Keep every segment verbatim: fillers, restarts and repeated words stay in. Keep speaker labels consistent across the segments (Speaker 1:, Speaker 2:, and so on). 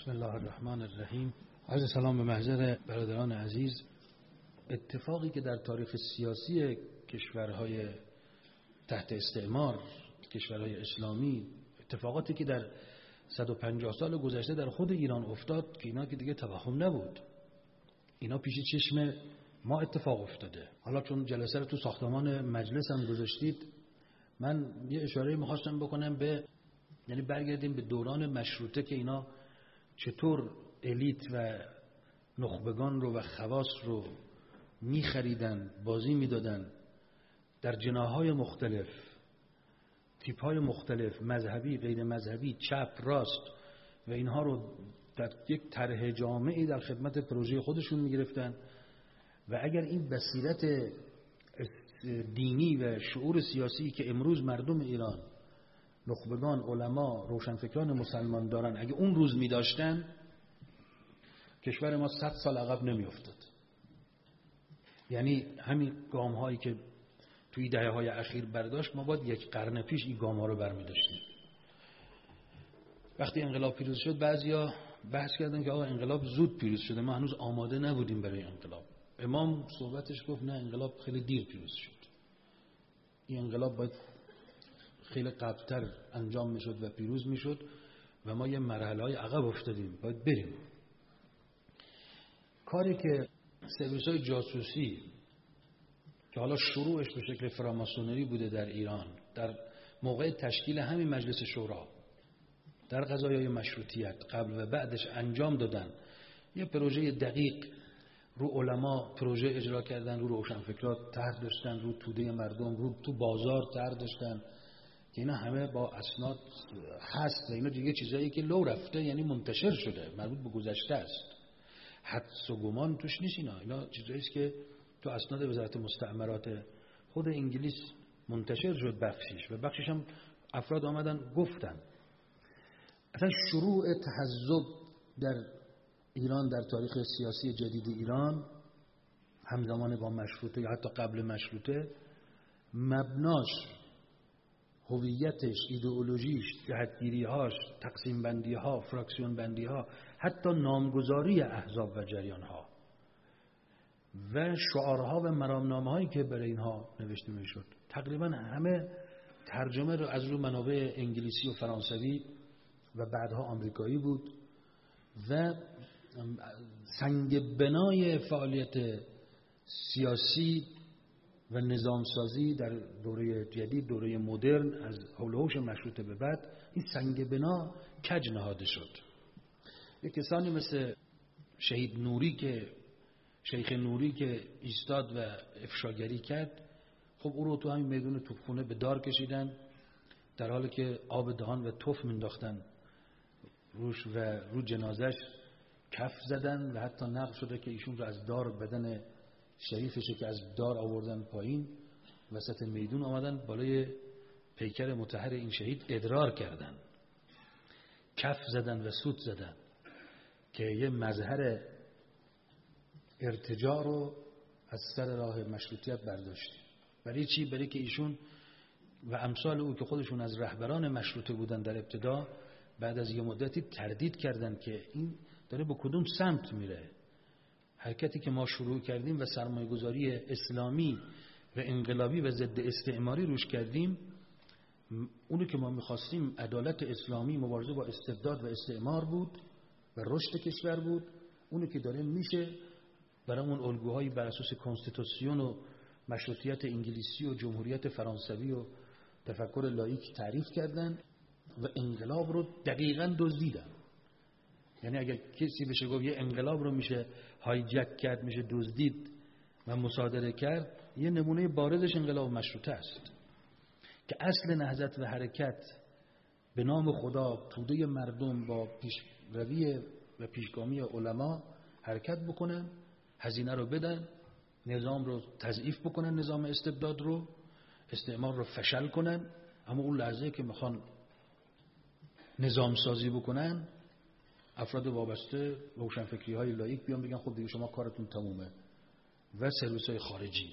Speaker 1: بسم الله الرحمن الرحیم. عرض سلام به محضر برادران عزیز. اتفاقی که در تاریخ سیاسی کشورهای تحت استعمار، کشورهای اسلامی، اتفاقاتی که در صد و پنجاه سال گذشته در خود ایران افتاد که اینا که دیگه توهم نبود، اینا پیش چشم ما اتفاق افتاده. حالا چون جلسه رو تو ساختمان مجلس هم گذاشتید، من یه اشاره می‌خواستم بکنم به، یعنی برگردیم به دوران مشروطه که اینا چطور الیت و نخبگان رو و خواص رو می‌خریدن، بازی می‌دادن در جناح‌های مختلف، تیپ‌های مختلف، مذهبی، غیر مذهبی، چپ، راست، و اینها رو در یک طرح جامعی در خدمت پروژه خودشون می‌گرفتن. و اگر این بصیرت دینی و شعور سیاسی که امروز مردم ایران، نخبگان، علما، روشنفکران مسلمان دارن، اگه اون روز می داشتن، کشور ما صد سال عقب نمی افتاد. یعنی همین گام هایی که توی دهه های اخیر برداشت، ما باید یک قرن پیش این گام ها رو برمی داشتیم. وقتی انقلاب پیروز شد، بعضیا بحث کردن که آقا انقلاب زود پیروز شده، ما هنوز آماده نبودیم برای انقلاب. امام صحبتش گفت نه، انقلاب خیلی دیر پیروز شد، این انقلاب باید خیلی قبلتر انجام میشد و پیروز میشد و ما یه مرحله های عقب افتادیم، باید بریم. کاری که سرویس های جاسوسی که حالا شروعش به شکل فراماسونری بوده در ایران، در موقع تشکیل همین مجلس شورا، در قضایای مشروطیت قبل و بعدش انجام دادن، یه پروژه دقیق رو علما پروژه اجرا کردن، رو روشنفکران طرح داشتن، رو توده مردم، رو تو بازار طرح داشتن که اینا همه با اسناد هست و اینا دیگه چیزایی که لو رفته، یعنی منتشر شده، مربوط به گذشته است، حدس و گمان توش نیست. اینا اینا چیزایی است که تو اسناد وزارت مستعمرات خود انگلیس منتشر شد بخشیش، و بخشیش هم افراد آمدن گفتن. اصلا شروع تحزب در ایران در تاریخ سیاسی جدید ایران همزمان با مشروطه یا حتی قبل مشروطه، مبناش، هویتش، ایدئولوژیش، جهتگیری‌هاش، تقسیم بندی‌ها، فراکسیون بندی‌ها، حتی نامگذاری احزاب و جریان‌ها و شعارها و مرامنامه‌هایی که برای اینها نوشته می‌شد، تقریبا همه ترجمه رو از رو منابع انگلیسی و فرانسوی و بعدها آمریکایی بود و سنگ بنای فعالیت سیاسی و نظامسازی در دوره جدید، دوره مدرن، از حول و حوش مشروطه به بعد، این سنگ بنا کج نهاده شد. یک کسانی مثل شهید نوری که شیخ نوری که ایستاد و افشاگری کرد، خب او رو تو همین میدون توپخونه به دار کشیدن، در حالی که آب دهان و تف مینداختن روش و رو جنازش کف زدن و حتی نقل شده که ایشون رو از دار، بدن شریفشه که از دار آوردن پایین، وسط میدون آمدن بالای پیکر مطهر این شهید ادرار کردن، کف زدن و سوت زدن که یه مظهر ارتجاع رو از سر راه مشروطیت برداشت. برای چی؟ برای که ایشون و امثال او که خودشون از رهبران مشروطه بودن در ابتدا، بعد از یه مدتی تردید کردن که این داره به کدوم سمت میره. حرکتی که ما شروع کردیم و سرمایه‌گذاری اسلامی و انقلابی و ضد استعماری روش کردیم، اونی که ما می‌خواستیم عدالت اسلامی، مبارزه با استبداد و استعمار بود و رشد کشور بود. اونی که داره میشه برامون الگوهایی بر اساس کنستیتوسیون و مشروطیت انگلیسی و جمهوریت فرانسوی و تفکر لاییک تعریف کردن و انقلاب رو دقیقاً دزدیدن. یعنی اگر کسی بشه گفت یه انقلاب رو میشه هایجک کرد، میشه دزدید و مصادره کرد، یه نمونه بارزش انقلاب مشروطه است که اصل نهضت و حرکت به نام خدا، توده مردم با پیشروی و پیشگامی علما حرکت بکنن، هزینه رو بدن، نظام رو تضعیف بکنن، نظام استبداد رو، استعمار رو فشل کنن. اما اون لحظه که میخوان نظام سازی بکنن، افراد وابسته، روشنفکری های لاییک بیان بگن خب دیگه شما کارتون تمومه، و سرویس های خارجی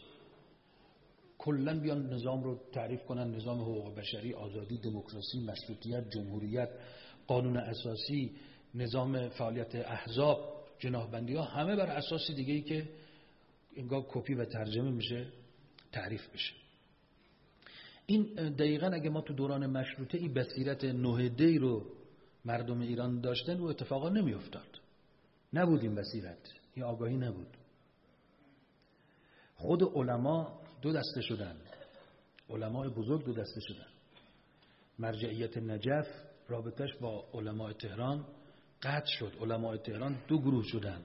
Speaker 1: کلن بیان نظام رو تعریف کنن، نظام حقوق بشری، آزادی، دموکراسی، مشروطیت، جمهوریت، قانون اساسی، نظام فعالیت احزاب، جناحبندی ها، همه بر اساس دیگه ای که انگار کپی و ترجمه میشه تعریف بشه. این دقیقاً اگه ما تو دوران مشروطه این بصیرت نهده‌ای رو مردم ایران داشتن و اتفاقا نمی افتاد. نبود این بصیرت، این آگاهی نبود. خود علما دو دسته شدن، علمای بزرگ دو دسته شدن. مرجعیت نجف رابطش با علمای تهران قطع شد، علمای تهران دو گروه شدن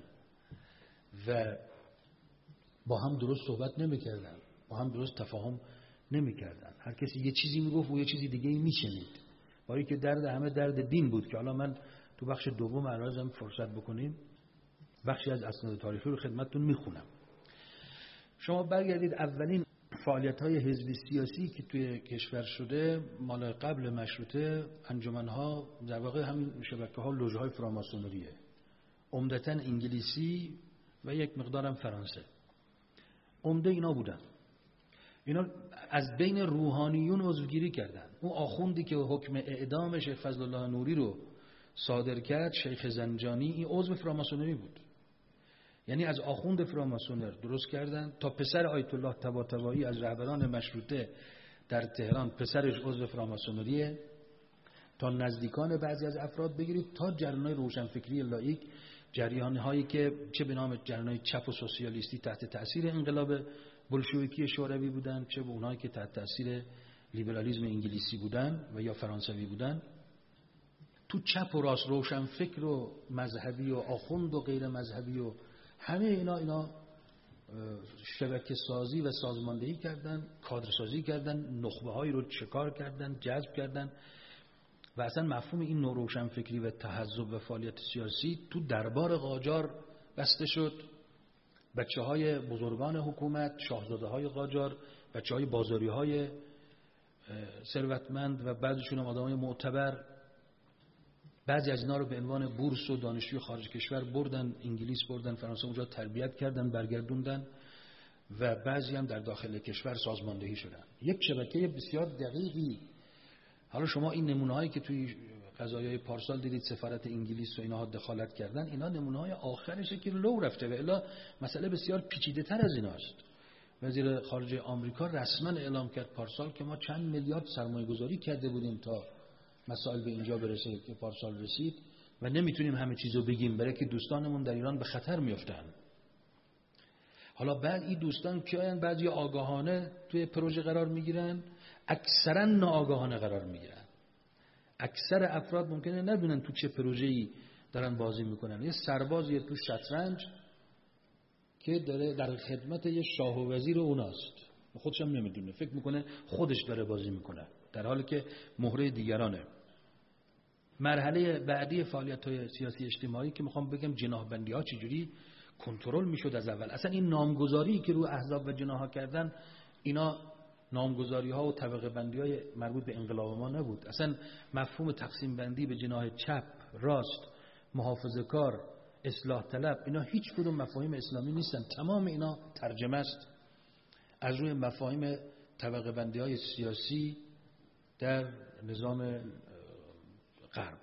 Speaker 1: و با هم درست صحبت نمی کردن، با هم درست تفاهم نمی کردن. هر کسی یه چیزی می گفت و یه چیزی دیگه می شنید، برای که درد همه درد دین بود که حالا من تو بخش دوم عرضم فرصت بکنیم بخشی از اسناد تاریخی رو خدمتتون می خونم. شما برگردید اولین فعالیت‌های حزبی سیاسی که توی کشور شده مال قبل مشروطه، انجمن‌ها در واقع همین شبکه‌ها لوژه‌های فراماسونریه، عمدتاً انگلیسی و یک مقدارم فرانسه. عمده اینا بودن. اینا از بین روحانیون عضوگیری کردن. اون آخوندی که حکم اعدام شیخ فضل الله نوری رو صادر کرد، شیخ زنجانی، این عضو فراماسونری بود. یعنی از آخوند فراماسونر درست کردن تا پسر آیت الله طباطبایی از رهبران مشروطه در تهران، پسرش عضو فراماسونریه، تا نزدیکان بعضی از افراد بگیرید تا جریان‌های روشنفکری لاییک، جریان‌هایی که چه به نام جریان‌های چپ و سوسیالیستی تحت تأثیر انقلاب بولشویکی شوروی بودن، چه به اونایی که تحت تأثیر لیبرالیسم انگلیسی بودن و یا فرانسوی بودن. تو چپ و راست، روشنفکر و مذهبی و آخوند و غیر مذهبی و همه اینا اینا شبکه سازی و سازماندهی کردن، کادر سازی کردن، نخبه هایی رو شکار کردن، جذب کردن و اصلا مفهوم این نوع روشنفکری و تحزب و فعالیت سیاسی تو دربار قاجار بسته شد. بچه های بزرگان حکومت، شاهزاده های قاجار، بچه های بازاری های ثروتمند و بعضیشون هم آدمای معتبر، بعضی از اینا رو به عنوان بورس و دانشجوی خارج کشور بردن، انگلیس بردن، فرانسه، اونجا تربیت کردن، برگردوندن و بعضی هم در داخل کشور سازماندهی شدن. یک شبکه بسیار دقیقی. حالا شما این نمونه‌هایی که توی قضایای پارسال دیدید سفارت انگلیس و اینها دخالت کردن، اینا نمونه‌های آخرشه که لو رفته و الا مسئله بسیار پیچیده‌تر از ایناست. وزیر خارجه آمریکا رسما اعلام کرد پارسال که ما چند میلیارد سرمایه‌گذاری کرده بودیم تا مسائل به اینجا برسه که پارسال رسید و نمیتونیم همه چیزو بگیم برای که دوستانمون در ایران به خطر میافتن. حالا بعد این دوستان کیان؟ بعضی آگاهانه توی پروژه قرار میگیرن، اکثرا ناآگاهانه قرار میگیرن. اکثر افراد ممکنه ندونن تو چه پروژه‌ای دارن بازی میکنن. یه سربازی تو شطرنج که داره در خدمت یه شاه و وزیر اوناست، خودش هم نمیدونه، فکر میکنه خودش داره بازی میکنه در حالی که مهره دیگرانه. مرحله بعدی فعالیت‌های سیاسی اجتماعی که میخوام بگم جناحبندی‌ها چجوری کنترل میشد از اول. اصلا این نامگذاری که رو احزاب و جناح‌ها کردن، اینا نامگذاری‌ها و طبقه بندی‌های مربوط به انقلاب ما نبود. اصلا مفهوم تقسیم بندی به جناح چپ، راست، محافظه‌کار، اصلاح طلب، اینا هیچ کدوم مفاهیم اسلامی نیستن. تمام اینا ترجمه است از روی مفاهیم طبقه بندی‌های سیاسی در نظام غرب.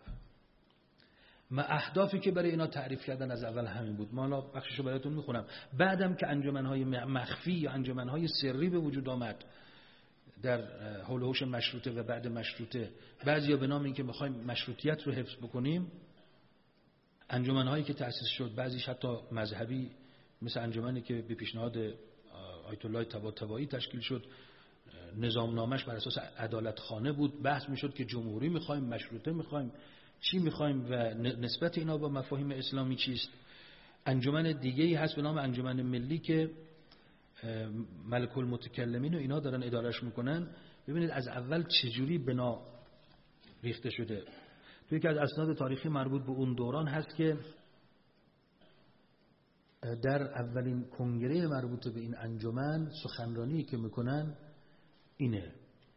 Speaker 1: ما اهدافی که برای اینا تعریف کردن از اول همین بود. ما الان بخششو براتون میخونم. بعدم که انجمن‌های مخفی یا انجمن‌های سری به وجود آمد در حول و حوش مشروطه و بعد مشروطه، بعضیا به نام اینکه می‌خوایم مشروطیت رو حفظ بکنیم، انجمن‌هایی که تأسیس شد، بعضیش حتی مذهبی، مثل انجمنی که به پیشنهاد آیت الله طباطبایی تشکیل شد، نظام نامش بر اساس عدالت خانه بود، بحث میشد که جمهوری میخوایم، مشروطه میخوایم، چی میخوایم و نسبت اینا با مفاهیم اسلامی چیست. انجمن دیگه ای هست به نام انجمن ملی که ملک المتکلمین و اینا دارن ادارش میکنن. ببینید از اول چجوری بنا ریخته شده. توی یکی از اسناد تاریخی مربوط به اون دوران هست که در اولین کنگره مربوط به این انجمن سخنرانی که میکنن اینه،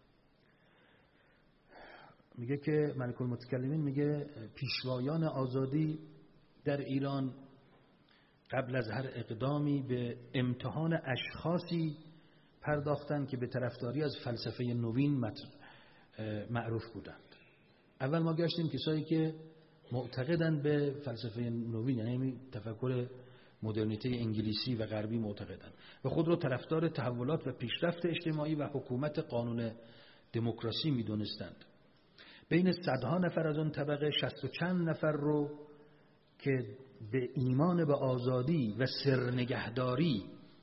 Speaker 1: میگه که ملک المتکلمین میگه پیشوایان آزادی در ایران قبل از هر اقدامی به امتحان اشخاصی پرداختن که به طرفداری از فلسفه نوین معروف بودند. اول ما گشتیم کسایی که معتقدن به فلسفه نوین، یعنی تفکر مدرنیته انگلیسی و غربی معتقدن و خود را طرفدار تحولات و پیشرفت اجتماعی و حکومت قانون دموکراسی می‌دونستند. بین صدها نفر از اون طبقه شصت و چند نفر رو که به ایمان به آزادی و سرنگهداری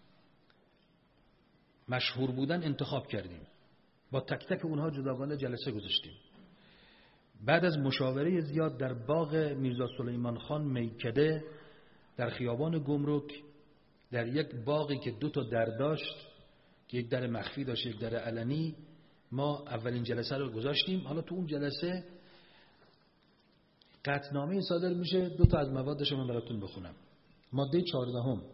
Speaker 1: مشهور بودن انتخاب کردیم. با تک تک اونها جداگانه جلسه گذاشتیم. بعد از مشاوره زیاد در باغ میرزا سلیمان خان میکده در خیابان گمرک، در یک باغی که دو تا در داشت که یک در مخفی داشت یک در علنی، ما اولین جلسه رو گذاشتیم. حالا تو اون جلسه قطعنامه صادر میشه. دو تا از موادش من براتون بخونم. ماده چهاردهم،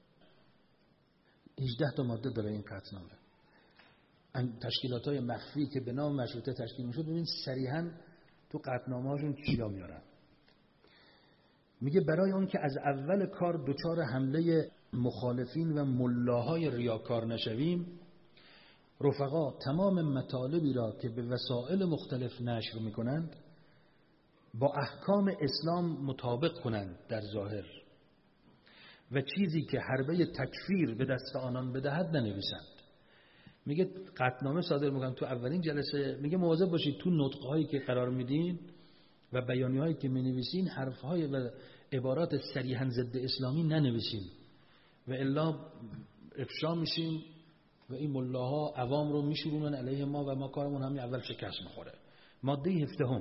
Speaker 1: هجده تا ماده داره این قطعنامه. تشکیلات‌های مخفی که به نام مشروطه تشکیل میشد، ببین صریحاً تو قطعنامه‌هاشون چیا میارن. میگه برای اون که از اول کار دچار حمله مخالفین و ملاهای ریاکار نشویم، رفقا تمام مطالبی را که به وسایل مختلف نشر میکنند با احکام اسلام مطابق کنند در ظاهر و چیزی که حربه تکفیر به دست آنان بدهد ننویسند. میگه قطعنامه صادر میکنن تو اولین جلسه. میگه مواظب باشید تو نطقه هایی که قرار میدین و بیانیه هایی که مینویسین حرف های و عبارات صریحاً ضد اسلامی ننویسین و الا افشا میشین و این ملاها عوام رو میشورونن علیه ما و ما کارمون همین اول شکست میخوره. ماده هفدهم،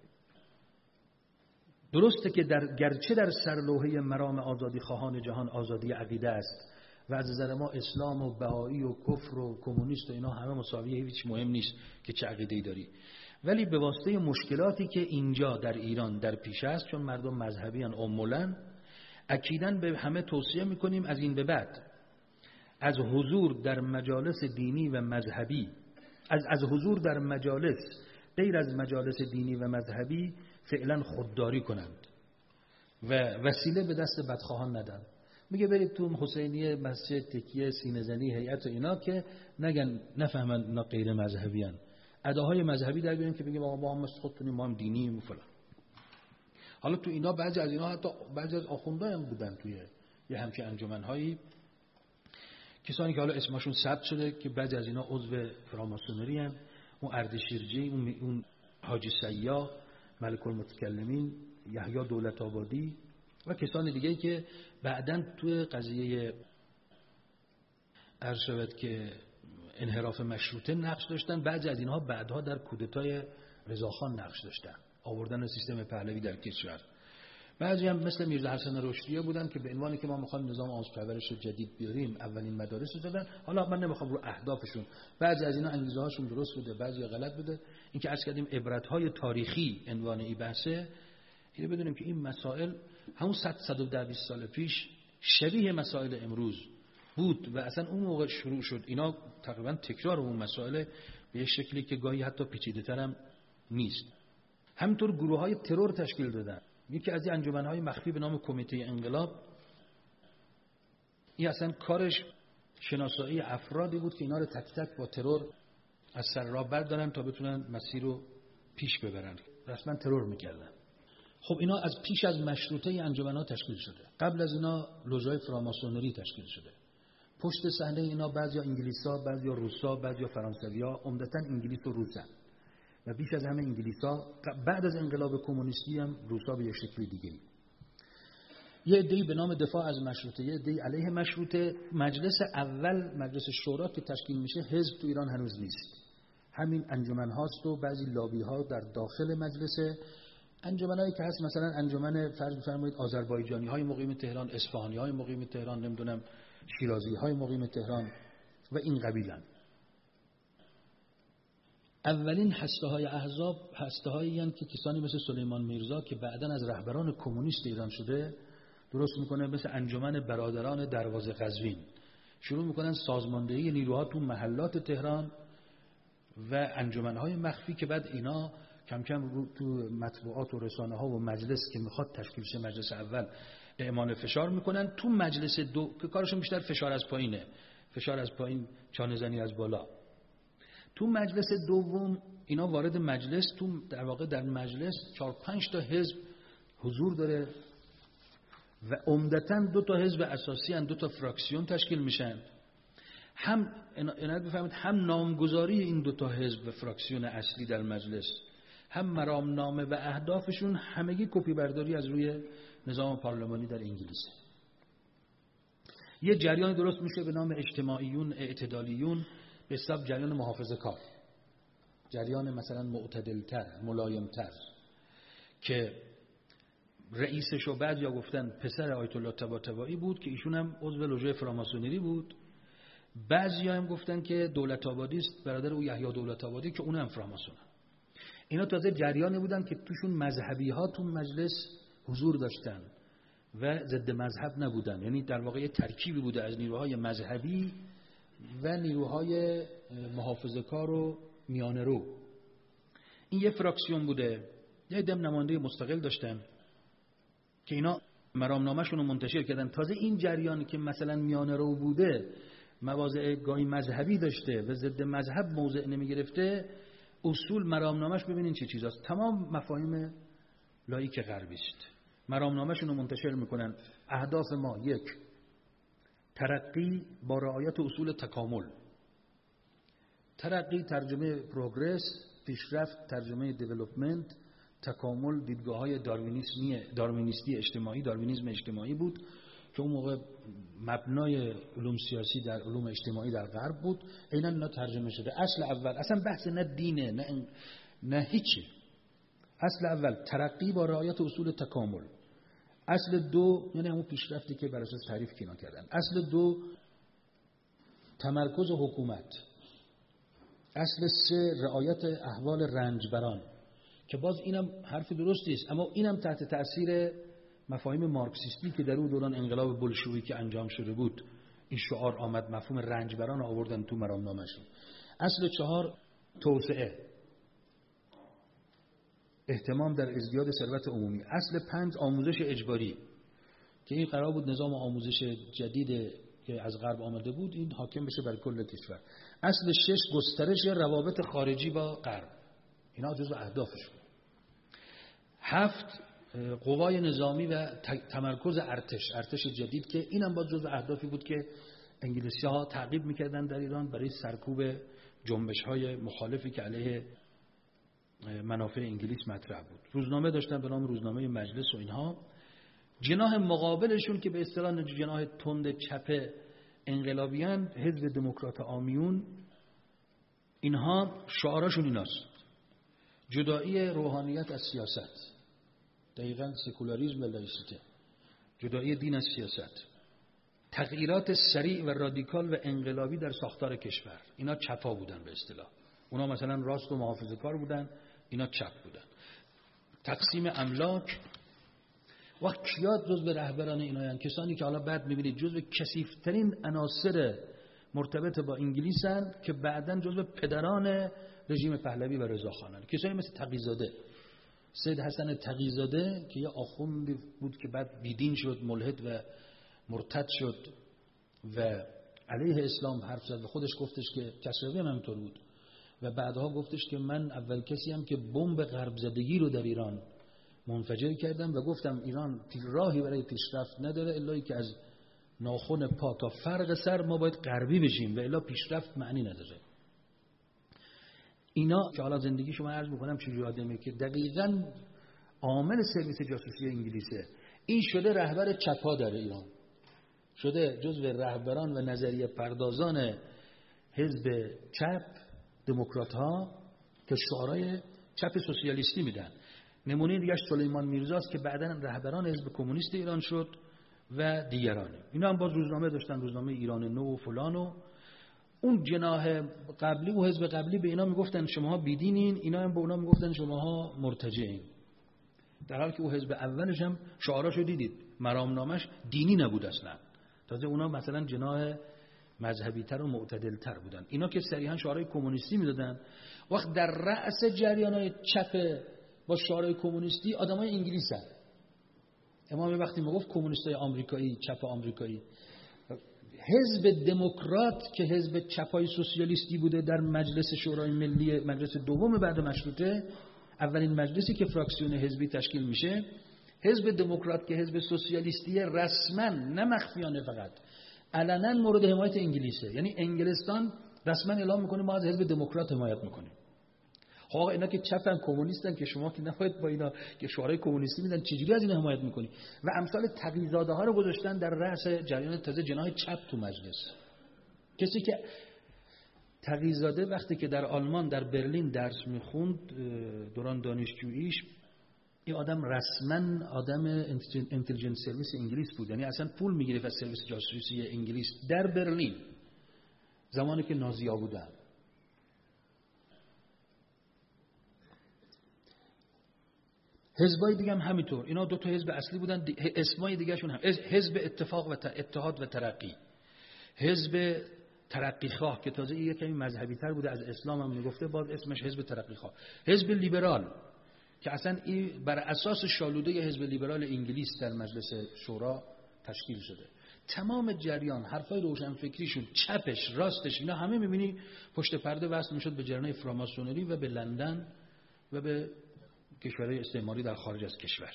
Speaker 1: درسته که در گرچه در سرلوحه مرام آزادی خواهان جهان آزادی عقیده است و از نظر ما اسلام و بهایی و کفر و کمونیست و اینا همه مساویه، هیچ مهم نیست که چه عقیده‌ای داری، ولی به واسطه مشکلاتی که اینجا در ایران در پیش است، چون مردم مذهبی ان عمولاً، اکیداً به همه توصیه میکنیم از این به بعد از حضور در مجالس دینی و مذهبی از از حضور در مجالس غیر از مجالس دینی و مذهبی فعلا خودداری کنند و وسیله به دست بدخواهان ندن. میگه برید تو حسینیه، مسجد، تکیه، سینه زنی، هیئت و اینا که نگن نفهمن اینا غیر مذهبی ان. اداهای مذهبی در بیاریم که بگیم آقا ما هم مثل خودتونیم، ما هم دینیم و فلان. حالا تو اینا بعضی از اینا حتی بعضی از آخوندها هم بودن توی یه همچین انجمن‌هایی، کسانی که حالا اسمشون ثبت شده که بعضی از اینا عضو فراماسونری ان، اون اردشیرجی، اون اون حاجی سیاح، ملک المتکلمین، یحیی دولت آبادی و کسان دیگه‌ای که بعداً توی قضیه عرض شود که انحراف مشروطه نقش داشتن. بعضی از اینها بعدها در کودتای رضاخان نقش داشتن، آوردن سیستم پهلوی در کشور. بعضی هم مثل میرزا حسن رشدیه بودن که به عنوانی که ما میخوایم نظام آموزش پرورش جدید بیاریم اولین مدارس رو دادن. حالا من نمیخوام رو اهدافشون، بعضی از اینا انگیزه هاشون درست بوده، بعضی غلط بوده. این که عرض کردیم عبرت های تاریخی عنوان این بحثه، اینو بدونیم که این مسائل همون صد صد و ده سال پیش شبیه مسائل امروز بود و اصلا اون موقع شروع شد. اینا تقریبا تکرار اون مسائل به یه شکلی که گاهی حتی پیچیده‌تر هم نیست. همینطور گروه‌های ترور تشکیل دادن. یکی از این انجمن‌های مخفی به نام کمیته انقلاب، این اصلا کارش شناسایی افرادی بود که اینا رو تک تک با ترور از سر راه بردارن تا بتونن مسیر رو پیش ببرن. رسما ترور میکردن. خب اینا از پیش از مشروطه انجمن‌ها تشکیل شده. قبل از اینا لوژهای فراماسونری تشکیل شده. پشت صحنه اینا بعضیا انگلیسا، بعضیا روسا، بعضیا فرانسویا، عمدتاً انگلیس و روسن. و بیش از همه انگلیسا بعد از انقلاب کمونیستی هم روسا به یک شکل دیگه‌ای. یه عده‌ای به نام دفاع از مشروطه، یه عده‌ای علیه مشروطه. مجلس اول، مجلس شورا که تشکیل میشه، حزب تو ایران هنوز نیست. همین انجمن هاست و بعضی لابی ها در داخل مجلس. انجمنایی که هست مثلا انجمن فرض بفرمایید آذربایجانی های مقیم تهران، اصفهانی های مقیم تهران، نمیدونم شیرازی های مقیم تهران و این قبیلن. اولین هسته های احزاب هسته هایی هستند که کسانی مثل سلیمان میرزا که بعداً از رهبران کمونیست ایران شده درست میکنه، مثل انجمن برادران دروازه قزوین، شروع میکنن سازماندهی نیروها تو محلات تهران و انجمن های مخفی که بعد اینا کم کم رو تو مطبوعات و رسانه ها و مجلس که میخواد تشکیل شه مجلس اول اعمال فشار میکنن. تو مجلس دو که کارشون بیشتر فشار از پایینه، فشار از پایین چانه زنی از بالا. تو مجلس دوم اینا وارد مجلس، تو در واقع در مجلس چهار پنج تا حزب حضور داره و عمدتاً دو تا حزب اساسی ان، دو تا فراکسیون تشکیل میشن. هم عنایت بفرمایید هم نامگذاری این دو تا حزب و فراکسیون اصلی در مجلس، هم مرامنامه و اهدافشون همگی کپی برداری از روی نظام پارلمانی در انگلیسه. یه جریان درست میشه به نام اجتماعیون اعتدالیون، به حساب جریان محافظه کار، جریان مثلا معتدلتر ملایمتر که رئیسش و بعد یا گفتن پسر آیت الله طباطبایی بود که ایشون هم عضو لوژه فراماسونری بود. بعضی هم گفتن که دولت آبادی است، برادر او یحیی دولت آبادی که اون هم فراماسونه. اینا تازه جریانی بودن که توشون مذهبی ها تو مجلس حضور داشتن و ضد مذهب نبودن، یعنی در واقع ترکیبی بوده از نیروهای مذهبی و نیروهای محافظه‌کار و میانه رو. این یه فراکسیون بوده. یه دم نماینده مستقل داشتن که اینا مرامنامه‌شون رو منتشر کردن. تازه این جریانی که مثلا میانه رو بوده، مواضع گاهی مذهبی داشته و ضد مذهب موضع نمیگرفته، اصول مرامنامه‌اش ببینین چه چیزاست. تمام مفاهیم لاییک غربی است. مرامنامه‌شون رو منتشر میکنن. اهداف ما یک، ترقی با رعایت اصول تکامل. ترقی ترجمه پروگرس، پیشرفت ترجمه دیولپمنت، تکامل دیدگاه‌های داروینیسمی داروینیستی اجتماعی، داروینیسم اجتماعی بود که اون موقع مبنای علوم سیاسی در علوم اجتماعی در غرب بود. اینا اینا ترجمه شده. اصل اول اصلا بحث نه دینه نه نه هیچی. اصل اول ترقی با رعایت اصول تکامل. اصل دو یعنی همون پیشرفتی که بر اساس تعریف کینا کردن. اصل دو تمرکز حکومت. اصل سه رعایت احوال رنجبران که باز اینم حرف درستی است، اما اینم تحت تأثیر مفاهیم مارکسیستی که در اون دوران انقلاب بولشویکی که انجام شده بود این شعار آمد، مفهوم رنجبران آوردن تو مرامنامه‌شون. اصل چهار توسعه، اهتمام در ازدیاد ثروت عمومی. اصل پنج آموزش اجباری که این قرار بود نظام آموزش جدید که از غرب آمده بود این حاکم بشه بر کل کشور. اصل شش گسترش روابط خارجی با غرب. اینا جزو اهدافش بود. هفت قوای نظامی و تمرکز ارتش، ارتش جدید که اینم باز جزو اهدافی بود که انگلیسی‌ها تعقیب می‌کردن در ایران برای سرکوب جنبش‌های مخالفی که علیه منافع انگلیس مطرح بود. روزنامه داشتن به نام روزنامه مجلس و اینها. جناح مقابلشون که به اصطلاح جناح تند چپ انقلابیان، حزب دموکرات عامیون، اینها شعارشون ایناست: جدایی روحانیت از سیاست، دقیقاً سکولاریسم و لایسیته، جدایی دین از سیاست، تغییرات سریع و رادیکال و انقلابی در ساختار کشور. اینا چپا بودن به اصطلاح. اونا مثلا راست و محافظه‌کار بودن، اینا چپ بودن. تقسیم املاک. وقت کیات جزو رهبران اینایان؟ کسانی که حالا بعد میبینید جزو کثیف‌ترین عناصر مرتبط با انگلیسن که بعداً جزو پدران رژیم پهلوی و رضاخانن. کسانی مثل تقی‌زاده، سید حسن تقی‌زاده که یه آخوندی بود که بعد بیدین شد، ملحد و مرتد شد و علیه اسلام حرف زد و خودش گفتش که کسروی هم همینطور بود و بعدها گفتش که من اول کسی هم که بمب غرب زدگی رو در ایران منفجر کردم و گفتم ایران راهی برای پیشرفت نداره الا که از ناخن پا تا فرق سر ما باید غربی بشیم و الا پیشرفت معنی نداره. اینا که حالا زندگی شما عرض میکنم چجوری آدمه که دقیقاً عامل سرویس جاسوسی انگلیسه. این شده رهبر چپا در ایران، شده جزو رهبران و نظریه پردازان حزب چپ دموکرات ها که شعارهای چپ سوسیالیستی میدن. نمونه دیگه سلیمان میرزاست که بعداً رهبران حزب کمونیست ایران شد و دیگرانی. اینا هم باز روزنامه داشتن، روزنامه ایران نو و فلان و اون جناح قبلی و حزب قبلی به اینا میگفتن شماها بیدینین، اینا هم به اونا میگفتن شماها مرتجعین. در حالی که او حزب اولش هم شعاراشو دیدید مرامنامه‌اش دینی نبود اصلا. تازه اونا مثلا جناح مذهبی تر و معتدل تر بودن. اینا که صریحا شعارهای کمونیستی میدادن. وقت در رأس جریان‌های چپ با شعارهای کمونیستی آدمای انگلیسن. امام وقتی میگفت کمونیستای آمریکایی، چپ آمریکایی، حزب دموکرات که حزب چپای سوسیالیستی بوده در مجلس شورای ملی، مجلس دوم بعد مشروطه، اولین مجلسی که فراکسیون حزبی تشکیل میشه، حزب دموکرات که حزب سوسیالیستی رسما نه مخفیانه فقط علنا مورد حمایت انگلیسه. یعنی انگلستان رسما اعلام میکنه ما از حزب دموکرات حمایت میکنیم. خب آقا اینا که چپن کمونیستن که شما که نباید با اینا که شعارهای کمونیستی میدن چجوری از اینا حمایت میکنی؟ و امثال تقی‌زاده ها رو گذاشتن در رأس جریان تازه جناح چپ تو مجلس. کسی که تقی‌زاده وقتی که در آلمان در برلین درس میخوند دوران دانشجوییش، این آدم رسما آدم اینتلیجنس سرویس انگلیس بود، یعنی اصلا پول میگرفت از سرویس جاسوسی انگلیس در برلین زمانی که نازی‌ها بودن. حزبای دیگه هم همینطور، اینا دو تا حزب اصلی بودن، اسمای دیگه شون هم حزب اتفاق و اتحاد و ترقی، حزب ترقی خواه که تازه یه کمی مذهبی تر بوده، از اسلام هم میگفته، باز اسمش حزب ترقی خواه، حزب لیبرال که اصلا این بر اساس شالوده حزب لیبرال انگلیس در مجلس شورا تشکیل شده. تمام جریان حرفای روشنفکریشون، چپش راستش، اینا همه میبینی پشت پرده وصل میشد به جریان فراماسونری و به لندن و به کشورهای استعماری در خارج از کشور.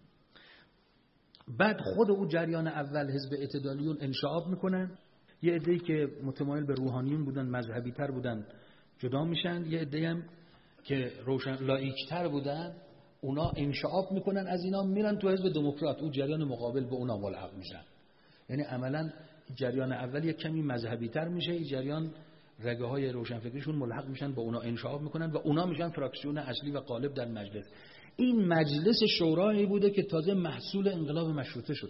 Speaker 1: بعد خود او جریان اول حزب اعتدالیون انشعاب میکنن، یه عده‌ای که متمایل به روحانیون بودن، مذهبی تر بودن جدا میشن، یه عده‌ای هم که روشن لاییک تر بودن اونا انشعاب میکنن از اینا، میرن تو حزب دموکرات، او جریان مقابل به اونا ملحق میشن. یعنی عملا جریان اول یک کمی مذهبی تر میشه، این جریان رگه های روشنفکریشون ملحق میشن با اونا، انشعاب میکنن و اونا میشن فراکسیون اصلی و غالب در مجلس. این مجلس شورایی بوده که تازه محصول انقلاب مشروطه شده.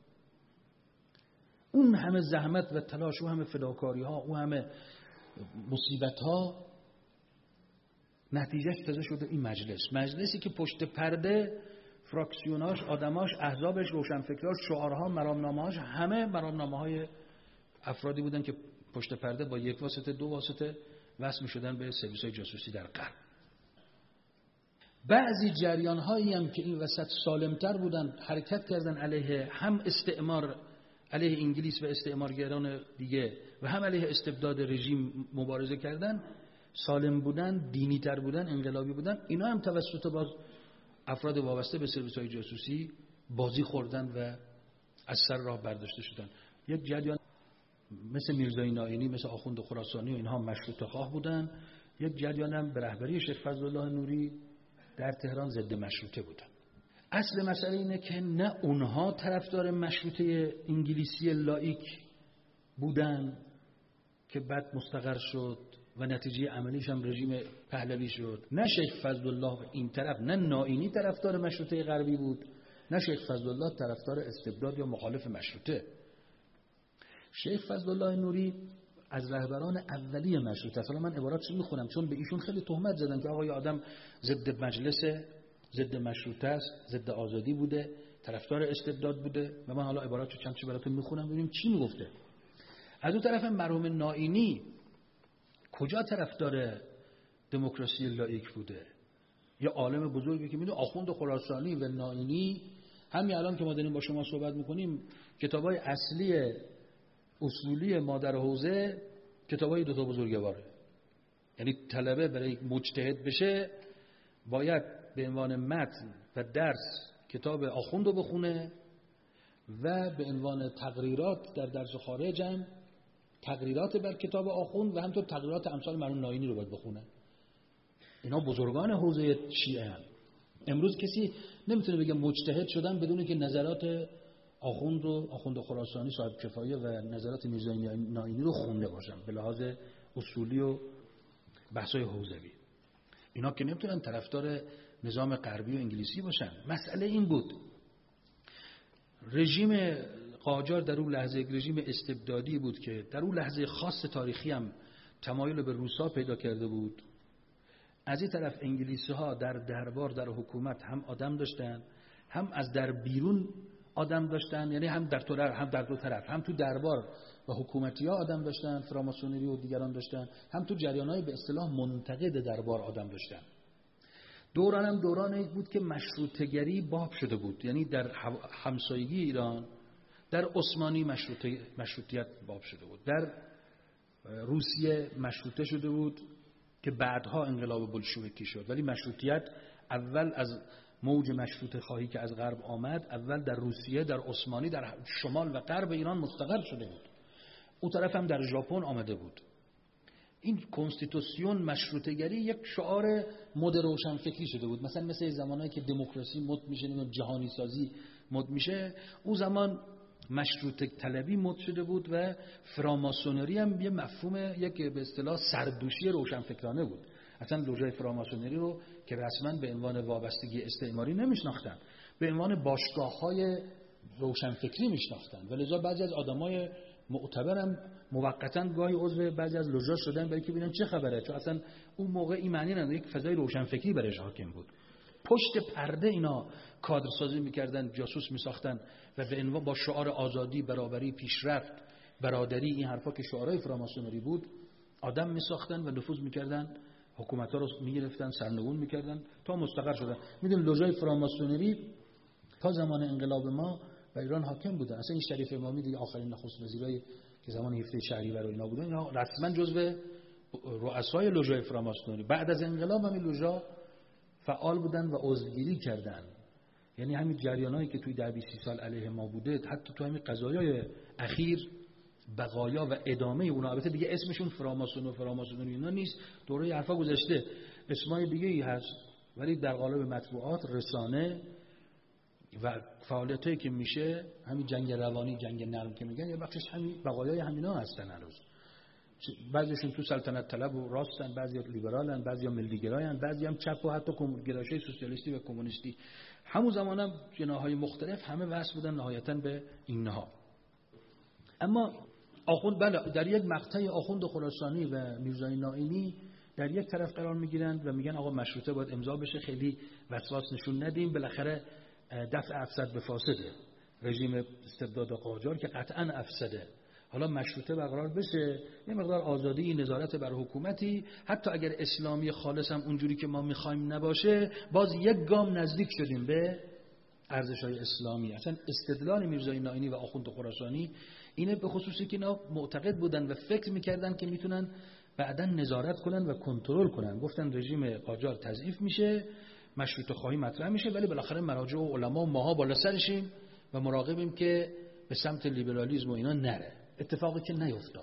Speaker 1: اون همه زحمت و تلاش، اون همه فداکاری ها، اون همه مصیبت ها، نتیجهش تازه شده این مجلس. مجلسی که پشت پرده فراکسیوناش، آدماش، احزابش، روشنفکراش، شعارها، مرامنامه‌هاش همه مرامنامه‌های افرادی بودن که پشت پرده با یک واسطه دو واسطه وصل شدن به سرویس‌های جاسوسی در غرب. بعضی جریان‌هایی هم که این وسط سالمتر بودن، حرکت کردن علیه هم استعمار، علیه انگلیس و استعمارگران دیگه و هم علیه استبداد رژیم مبارزه کردن، سالم بودن، دینی تر بودن، انقلابی بودن، اینا هم توسط باز افراد وابسته به سرویس‌های جاسوسی بازی خوردن و از سر راه برداشته شدن. یک جریان مثل میرزای نائینی، مثل آخوند خراسانی و اینها مشروطه خواه بودن. یک جریان هم به رهبری شیخ فضلالله نوری در تهران ضد مشروطه بودن. اصل مسئله اینه که نه اونها طرفدار مشروطه انگلیسی لاییک بودن که بعد مستقر شد و نتیجه عملیش هم رژیم پهلوی شد، نه شیخ فضلالله این طرف، نه نائینی طرفدار مشروطه غربی بود، نه شیخ فضلالله طرفدار استبداد یا مخالف مشروطه. شیخ فضلالله نوری از رهبران اولیه مشروطه. حالا من عباراتش میخونم چون به ایشون خیلی تهمت زدن که آقا یه آدم ضد مجلسه، ضد مشروطه است، ضد آزادی بوده، طرفدار استبداد بوده. و من حالا عباراتشو چند چی براتون میخونم ببینیم چی میگفته. از اون طرف مرحوم نائینی کجا طرفدار دموکراسی لاییک بوده؟ یه عالم بزرگی که میدونه آخوند خراسانی و نائینی، همین الان که ما داریم با شما صحبت میکنیم، کتابای اصلی اصولی مادر حوزه کتابای دو تا بزرگواره. یعنی طلبه برای مجتهد بشه باید به عنوان متن و درس کتاب آخوند رو بخونه و به عنوان تقریرات در درس خارج هم تقریرات بر کتاب آخوند و همینطور تقریرات امثال مرحوم نائینی رو باید بخونه. اینا بزرگان حوزه شیعه هم. امروز کسی نمیتونه بگه مجتهد شدن بدون که نظرات آخوند و آخوند خراسانی صاحب کفایه و نظرات میرزای نائینی رو خونده باشن به لحاظ اصولی و بحث‌های حوزوی. اینا که نمیتونن طرفدار نظام غربی و انگلیسی باشن. مسئله این بود رژیم قاجار در اون لحظه یک رژیم استبدادی بود که در اون لحظه خاص تاریخی هم تمایل به روسا پیدا کرده بود. از این طرف انگلیسی ها در دربار، در حکومت هم آدم داشتن، هم از در بیرون آدم داشتن، یعنی هم در طرف هم در دو طرف، هم تو دربار و حکومتی ها آدم داشتن، فراماسونری و دیگران داشتن، هم تو جریان‌های به اصطلاح منتقد دربار آدم داشتن. دوران هم دورانی بود که مشروطه‌گری باب شده بود، یعنی در همسایگی ایران در عثمانی مشروطیت باب شده بود، در روسیه مشروطه شده بود که بعدها انقلاب بلشویکی شد، ولی مشروطیت اول از موج مشروطه خواهی که از غرب آمد اول در روسیه، در عثمانی، در شمال و غرب ایران مستقر شده بود. اون طرف هم در ژاپن آمده بود. این کنستیتوسیون مشروطه گری یک شعار مد روشنفکری شده بود. مثلا مثل زمانایی که دموکراسی مد میشه و جهانی سازی مد میشه، اون زمان مشروطه طلبی مد شده بود و فراماسونری هم یه مفهوم، یک به اصطلاح سردوشی روشنفکرانه بود. اصلا لوژه فراماسونری رو که رسما به عنوان وابستگی استعماری نمیشناختن، به عنوان باشگاه‌های روشنفکری میشناختن و لذا بعضی از آدمای معتبرم موقتاً گاهی عضو بعضی از لوژا شدن برای که ببینن چه خبره، چون اصلا اون موقع این معنی نداره، یک فضای روشنفکری برش حاکم بود. پشت پرده اینا کادر سازی میکردن، جاسوس میساختن و به عنوان با شعار آزادی، برابری، پیشرفت، برادری، این حرفا که شعارهای فراماسونری بود، آدم میساختن و نفوذ میکردن، حکومت‌ها رو میگرفتن، سرنگون میکردن تا مستقر شدن. میدون لوژای فراماسونری تا زمان انقلاب ما و ایران حاکم بودن. اصلا این شریف امامی دیگه آخرین نخست وزیرای که زمان هفته شهریور و اینا بودن، اینا رسما جزو رؤسای لوژای فراماسونری. بعد از انقلاب هم این لوژا فعال بودن و عضوگیری کردن. یعنی همین جریانایی که توی ده بیست سال علیه ما بوده، حتی تو همین قضایای اخیر بقایا و ادامه اونها، البته دیگه اسمشون فراماسون و فراماسونری اینا نیست، دوره حرفا گذشته، اسمای دیگه ای هست، ولی در قالب مطبوعات، رسانه و فعالیتایی که میشه، همین جنگ روانی، جنگ نرم که میگن، یه بخشش همین بقایای همینا هستن هنوز. بعضیشون تو سلطنت طلب و راستن، بعضیا لیبرالن، بعضیا ملیگراین، بعضی هم چپ و حتی گرایش سوسیالیستی و کمونیستی. همون زمانم جناح‌های مختلف همه وصل بودن نهایتاً به این نها. اما آخوند بله در یک مقطع آخوند خراسانی و میرزای نائینی در یک طرف قرار میگیرند و میگن آقا مشروطه باید امضا بشه، خیلی وسواس نشون ندیم، بالاخره دفع افسد به فاسده، رژیم استبداد قاجار که قطعاً افسده، حالا مشروطه برقرار بشه، یه مقدار آزادی، نظارت بر حکومتی، حتی اگر اسلامی خالص هم اونجوری که ما میخوایم نباشه، باز یک گام نزدیک شدیم به ارزش‌های اسلامی. اصلا استدلال میرزای نائینی و آخوند خراسانی اینه، به خصوصی که اینا معتقد بودن و فکر میکردن که میتونن بعداً نظارت کنن و کنترل کنن. گفتن رژیم قاجار تضعیف میشه، مشروطه خواهی مطرح میشه، ولی بالاخره مراجع و علما و ماها بالا سرشیم و مراقبیم که به سمت لیبرالیسم و اینا نره. اتفاقی که نیفتاد.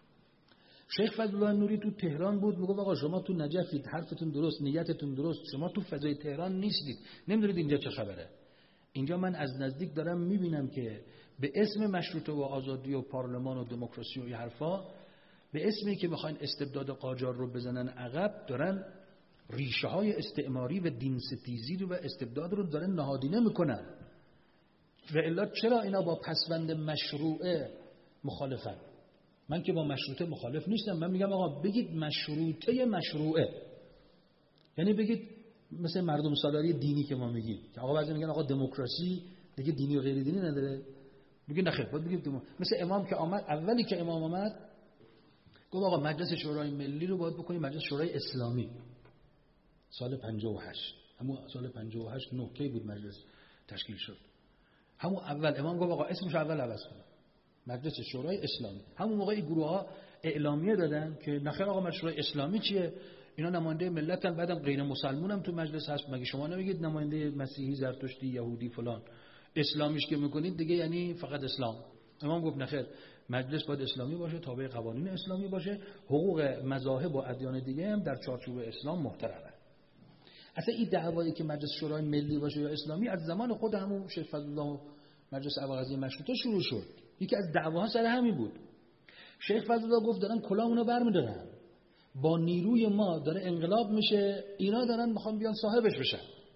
Speaker 1: شیخ فضلالله نوری تو تهران بود، میگه آقا شما تو نجفید، حرفتون درست، نیتتون درست، شما تو فضای تهران نیستید، نمیدونید اینجا چه خبره. اینجا من از نزدیک دارم میبینم که به اسم مشروطه و آزادی و پارلمان و دموکراسی و این حرفا، به اسمی که میخواین استبداد قاجار رو بزنن عقب، دارن ریشه های استعماری و دین ستیزی رو و استبداد رو دارن نهادینه میکنن. و الا چرا اینا با پسوند مشروعه مخالفن؟ من که با مشروطه مخالف نیستم، من میگم آقا بگید مشروطه مشروعه، یعنی بگید مثل مردم سالاری دینی که ما میگیم که آقا بعضی میگن آقا دموکراسی دیگه دینی و غیر دینی نداره، میگه نه خیر، باید بگید دمو... مثل امام که آمد، اولی که امام آمد گفت آقا مجلس شورای ملی رو باید بکنیم مجلس شورای اسلامی. سال پنجاه و هشت، همون سال پنجاه و هشت نه کی بود مجلس تشکیل شد، همون اول امام گفت آقا اسمش اول عوض کنه، مجلس شورای اسلامی. همون موقع این گروه ها اعلامیه دادن که نخیر آقا مجلس شورای اسلامی چیه، اینا نماینده ملتن، بعدم غیر مسلمون هم تو مجلس هست، مگه شما نمیگید نماینده مسیحی، زرتشتی، یهودی فلان، اسلامیش که میکنید دیگه یعنی فقط اسلام. امام گفت نخیر، مجلس باید اسلامی باشه، تابع قوانین اسلامی باشه، حقوق مذاهب و ادیان دیگه هم در چارچوب اسلام محترمه. اصلا این دعوایی که مجلس شورای ملی باشه یا اسلامی از زمان خود همون شیخ فضلالله مجلس ابوالقاسم مشروطه شروع شد. یکی از دعواها سر همین بود. شیخ فضلالله گفت دارن کلاهمونو برمی‌دارن، با نیروی ما داره انقلاب میشه، اینا دارن میخوان بیان صاحبش بشن.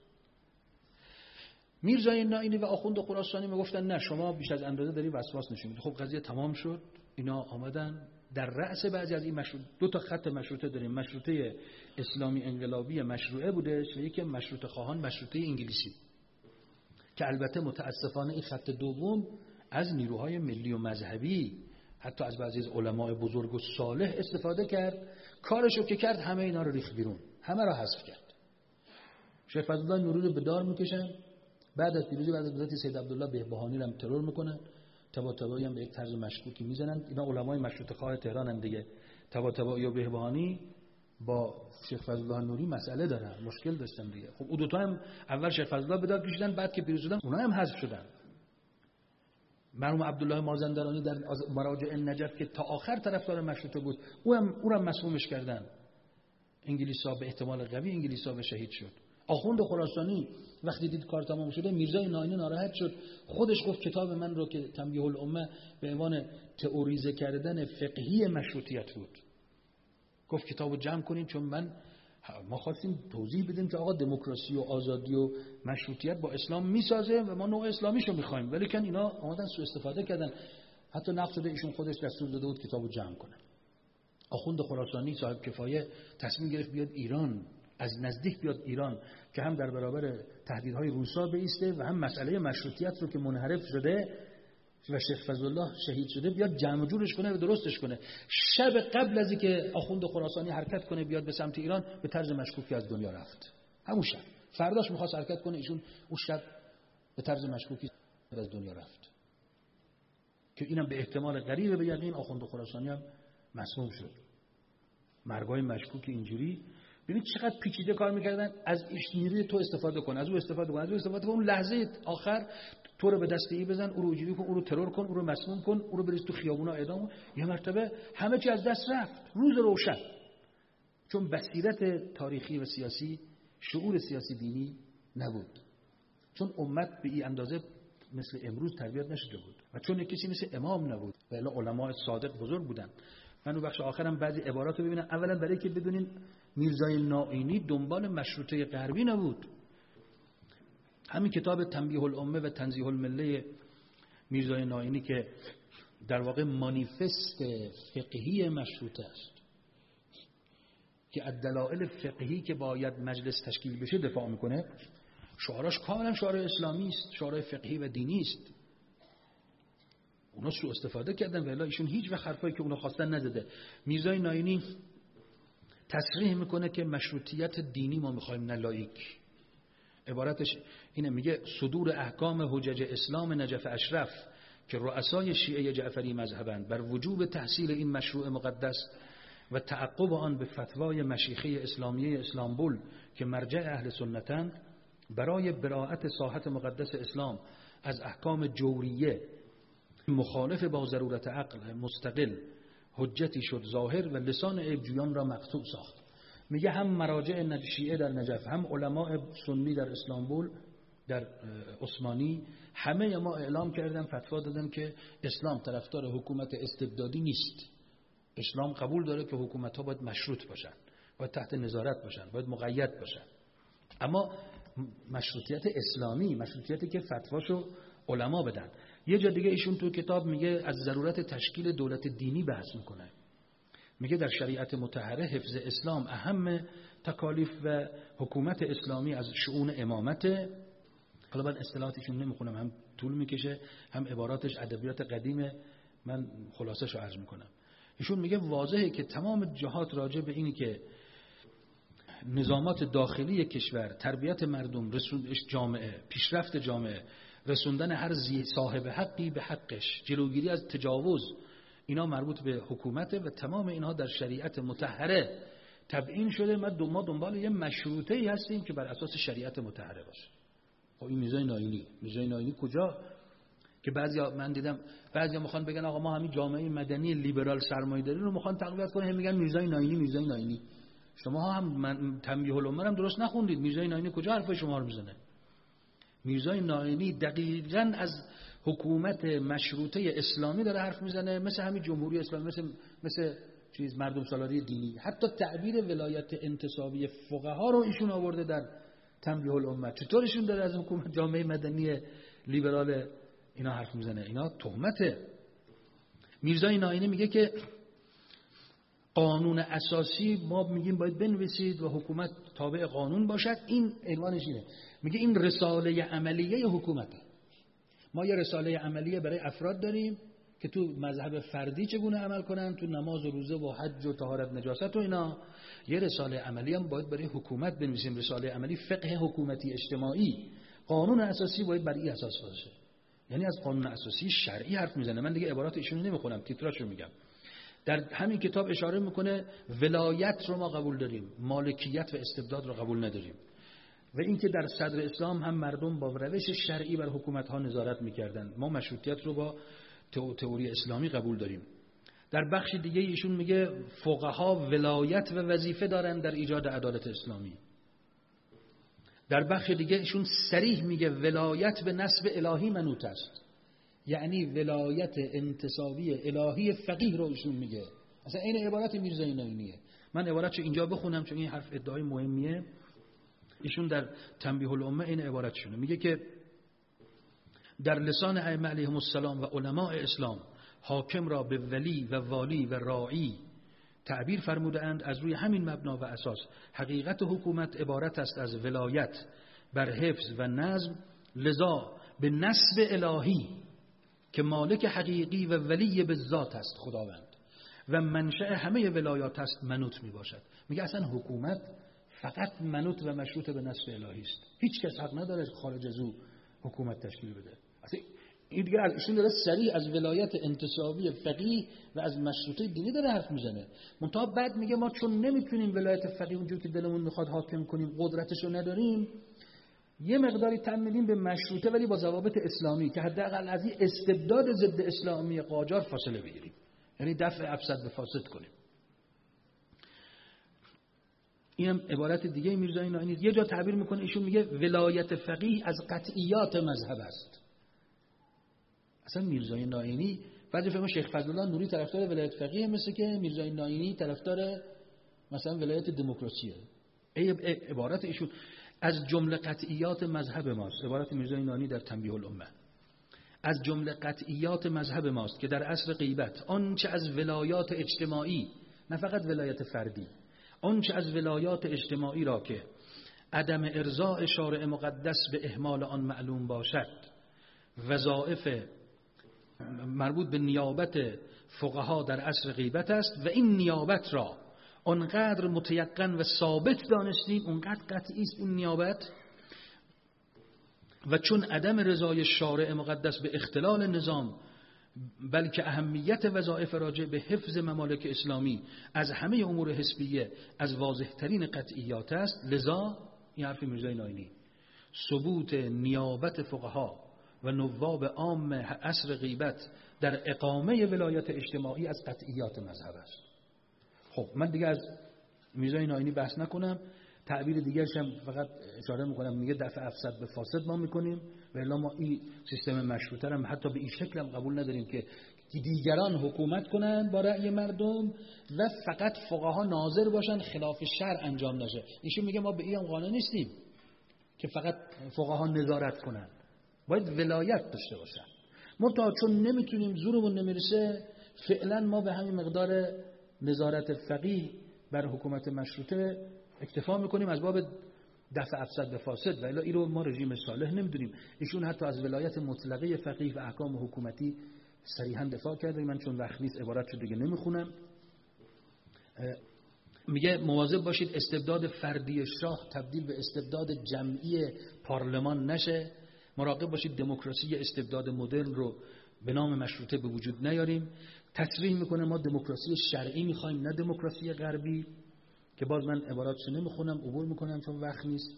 Speaker 1: میرزای نائینی و آخوند خراسانی میگفتن نه شما بیش از اندازه داری وسواس نشون میدی. خب قضیه تمام شد، اینا آمدن در رأس بعضی از این مشروط، دو تا خط مشروطه داریم، مشروطه اسلامی انقلابی مشروعه بودش و یکی مشروطه خواهان مشروطه انگلیسی، که البته متاسفانه این خط دوم از نیروهای ملی و مذهبی، حتی از بعضی از علماء بزرگ و صالح استفاده کرد، کارشو که کرد همه اینا رو ریخت بیرون، همه را حذف کرد. شیخ فضلالله نوری رو به دار میکشن، بعد از پیروزی بعد از حضرت سید عبدالله بهبهانی رو هم ترور میکنن، طباطبایی هم به یک طرز مشکوکی میزنن. اینا علمای مشروطه خواه تهران هم دیگه، طباطبایی و بهبهانی با شیخ فضل الله نوری مسئله دارن، مشکل داشتن دیگه. خب اون دو تا هم اول شیخ فضل الله به داد کشیدن، بعد که پیروز شدن اونها هم حذف شدن. مرحوم عبدالله مازندرانی در مراجع نجف که تا آخر طرفدار مشروطه بود، او هم او هم مسمومش کردن. انگلیسا به احتمال قوی انگلیسا به شهید شد. آخوند خراسانی وقتی دید کار تمام شده، میرزای ناینی ناراحت شد، خودش گفت کتاب من رو که تنبیه الامه به عنوان تئوریزه کردن فقهی مشروطیت بود، گفت کتابو جمع کنین، چون من ما خواستیم توضیح بدیم که آقا دموکراسی و آزادی و مشروطیت با اسلام میسازه و ما نوع اسلامیشو میخوایم، ولی کن اینا آمدن سوء استفاده کردن. حتی نقد شده ایشون خودش دستور داده بود کتابو جمع کنه. آخوند خراسانی صاحب کفایه تصمیم گرفت بیاد ایران، از نزدیک بیاد ایران که هم در برابر تهدیدهای روسا بایسته و هم مسئله مشروطیت رو که منحرف شده و شیخ فضل الله شهید شده بیاد جمع جورش کنه و درستش کنه. شب قبل از اینکه آخوند خراسانی حرکت کنه بیاد به سمت ایران، به طرز مشکوکی از دنیا رفت. همون شب فرداش می‌خواست حرکت کنه، ایشون اون شب به طرز مشکوکی از دنیا رفت، که اینم به احتمال قریب به یقین آخوند خراسانی هم مسموم شد. مرگای مشکوک اینجوری ببین چقدر پیچیده کار میکردن. از نیروی تو استفاده کن، از او استفاده کن، از او استفاده کن، اون لحظه آخر تو رو به دسته ای بزن، او رو اینجوری کن، او رو ترور کن، او رو مسموم کن، او رو بریز تو خیابونا اعدام. یه مرتبه همه چی از دست رفت، روز روشن. چون بصیرت تاریخی و سیاسی، شعور سیاسی دینی نبود، چون امت به این اندازه مثل امروز تربیت نشده بود و چون کسی مثل امام نبود و الا علماء صادق بزرگ بودن. من اون بخش آخرم بعضی عبارات رو ببینم. اولا برای که بدونین میرزای نائینی دنبال مشروطه غربی نبود. همین کتاب تنبیه الامه و تنزیه المله میرزای نائینی که در واقع مانیفست فقهی مشروطه است که از دلایل فقهی که باید مجلس تشکیل بشه دفاع میکنه، شعاراش کاملا شعار اسلامی است، شعار فقهی و دینی است. اونا سوء استفاده کردن و الا ایشون هیچ وقت حرفایی که اونا خواستن نزده. میرزای نائینی تصریح میکنه که مشروطیت دینی ما میخوایم، نه لاییک. عبارتش اینه، میگه صدور احکام حجج اسلام نجف اشرف که رؤسای شیعه جعفری مذهبند بر وجوب تحصیل این مشروع مقدس و تعقب آن به فتوای مشیخه اسلامیه اسلامبول که مرجع اهل سنتند، برای براءت ساحت مقدس اسلام از احکام جوریه مخالف با ضرورت عقل مستقل حجتی شد ظاهر و لسان عیبجویان را مقطوع ساخت. میگه هم مراجع شیعه در نجف، هم علماء سنی در اسلامبول، در عثمانی، همه ما اعلام کردن، فتوا دادن که اسلام طرفدار حکومت استبدادی نیست. اسلام قبول داره که حکومت‌ها باید مشروط باشن، باید تحت نظارت باشن، باید مقید باشن. اما مشروطیت اسلامی، مشروطیتی که فتواشو علما بدن. یه جا دیگه ایشون تو کتاب میگه از ضرورت تشکیل دولت دینی بحث میکنه. میگه در شریعت مطهره حفظ اسلام اهم تکالیف و حکومت اسلامی از شؤون امامت. حالا من اصطلاحاتشون نمیخونم، هم طول میکشه، هم عباراتش ادبیات قدیمه، من خلاصه‌شو عرض میکنم. ایشون میگه واضحه که تمام جهات راجع به اینی که نظامات داخلی کشور، تربیت مردم، رسوندش جامعه، پیشرفت جامعه، رسوندن هر صاحب حقی به حقش، جلوگیری از تجاوز، اینا مربوط به حکومته و تمام اینها در شریعت مطهره تبیین شده. ما دنبال یه مشروطه‌ای هستیم که بر اساس شریعت مطهره باشه. خب این میرزای نائینی، میرزای نائینی کجا؟ که بعضیا من دیدم بعضیا میخوان بگن آقا ما همین جامعه مدنی لیبرال سرمایه‌داری رو میخوان تقویت کنن، هم میگن میرزای نائینی میرزای نائینی. شما هم من تنبیه الامه هم درست نخوندید. میرزای نائینی کجا حرفای شما رو میزنه؟ میرزای نائینی دقیقاً از حکومت مشروطه اسلامی داره حرف میزنه، مثل همین جمهوری اسلامی، مثل مثل چیز مردم سالاری دینی. حتی تعبیر ولایت انتصابی فقها رو ایشون آورده در تنبیه الامه. چطور ایشون داره از حکومت جامعه مدنی لیبرال اینا حرف میزنه؟ اینا تهمته. میرزای نائینی میگه که قانون اساسی ما میگیم باید بنویسید و حکومت تابع قانون باشد. این عنوانش اینه، میگه این رساله عملیه حکومته. ما یه رساله عملیه برای افراد داریم که تو مذهب فردی چگونه عمل کنن، تو نماز و روزه و حج و طهارت نجاست و اینا. یه رساله عملی هم باید برای حکومت بنویسیم، رساله عملی فقه حکومتی اجتماعی. قانون اساسی باید بر این اساس باشه. یعنی از قانون اساسی شرعی حرف میزنه. من دیگه عبارات ایشون نمیخونم، تیتراشو میگم. در همین کتاب اشاره میکنه ولایت رو ما قبول داریم، مالکیت و استبداد رو قبول نداریم. و اینکه در صدر اسلام هم مردم با روش شرعی بر حکومت ها نظارت میکردن. ما مشروطیت رو با تئوری اسلامی قبول داریم. در بخش دیگه ایشون میگه فقها ولایت و وظیفه دارن در ایجاد عدالت اسلامی. در بخش دیگه ایشون صریح میگه ولایت به نسب الهی منوط است، یعنی ولایت انتصابی الهی فقیه رو ایشون میگه. اصلا این عبارت میرزایی ناینیه. من عبارتشو اینجا بخونم چون این حرف ادعای مهمیه. ایشون در تنبیه الامه این عبارتشونه میگه که در لسان ائمه علیهم السلام و علماء اسلام حاکم را به ولی و والی و راعی تعبیر فرموده اند. از روی همین مبنا و اساس حقیقت حکومت عبارت است از ولایت بر حفظ و نظم، لذا به نسب الهی که مالک حقیقی و ولی به ذات است خداوند و منشأ همه ولایات است منوط می باشد. میگه اصلا حکومت فقط منوط و مشروط به نسب الهی است. هیچ کس حق نداره خارج از او حکومت تشکیل بده. اصلا این دیگه ایشون داره صریح از ولایت انتصابی فقیه و از مشروطه دینی داره حرف میزنه. منتها بعد میگه ما چون نمیتونیم ولایت فقیه اونجور که دلمون میخواد حاکم کنیم، قدرتشو نداریم، یه مقداری تمایلیم به مشروطه ولی با ضوابط اسلامی که حداقل از این استبداد ضد اسلامی قاجار فاصله بگیریم، یعنی دفع افسد به فاسد کنیم. اینم عبارت دیگه میرزایی ناینی. یه جا تعبیر میکنه ایشون میگه ولایت فقیه از قطعیات مذهب است. اصلا میرزایی ناینی بعضی فهمه شیخ فضلالله نوری طرفدار ولایت فقیه، مثل که میرزایی ناینی طرفدار مثلا ولایت دموکراسیه. ای عبارت ایشون از جمله قطعیات مذهب ماست. عبارت میرزایی ناینی در تنبیه الامه. از جمله قطعیات مذهب ماست که در عصر غیبت آنچه از ولایات اجتماعی، نه فقط ولایت فردی، آنچه از ولایات اجتماعی را که عدم ارضاء شارع مقدس به اهمال آن معلوم باشد، وظایف مربوط به نیابت فقها در عصر غیبت است و این نیابت را اونقدر متیقن و ثابت دانستیم، اونقدر قطعی است این نیابت، و چون عدم رضای شارع مقدس به اختلال نظام بلکه اهمیت وظایف راجع به حفظ ممالک اسلامی از همه امور حسبیه از واضح ترین قطعیات است، لذا این حرف میرزایی ناینی ثبوت نیابت فقها و نواب عام عصر غیبت در اقامه ولایت اجتماعی از قطعیات مذهب است. خب من دیگه از میرزایی ناینی بحث نکنم. تعبیر دیگرش هم فقط اشاره میکنم، میگه دفع افسد به فاسد ما میکنیم و الا ما این سیستم مشروطه هم حتی به این شکل هم قبول نداریم که دیگران حکومت کنن با رأی مردم و فقط فقها ناظر باشن خلاف شرع انجام نشه. ایشون میگه ما به این قانون نیستیم که فقط فقها نظارت کنن، باید ولایت داشته باشن. منتها چون نمیتونیم، زورمون نمیرسه، فعلا ما به همین مقدار نظارت فقیه بر حکومت مشروطه اکتفا میکنیم از باب دفع افسد به فاسد و الا این رو ما رژیم صالح نمیدونیم. ایشون حتی از ولایت مطلقه فقیه و احکام حکومتی صریحا دفاع کرده. من چون وقت نیست عبارت رو دیگه نمیخونم. میگه مواظب باشید استبداد فردی شاه تبدیل به استبداد جمعی پارلمان نشه. مراقب باشید دموکراسی استبداد مدرن رو به نام مشروطه به وجود نیاریم. تصریح میکنه ما دموکراسی شرعی میخوایم نه دموکراسی غربی، که باز من عباراتشو نمیخونم، عبور میکنم چون وقت نیست.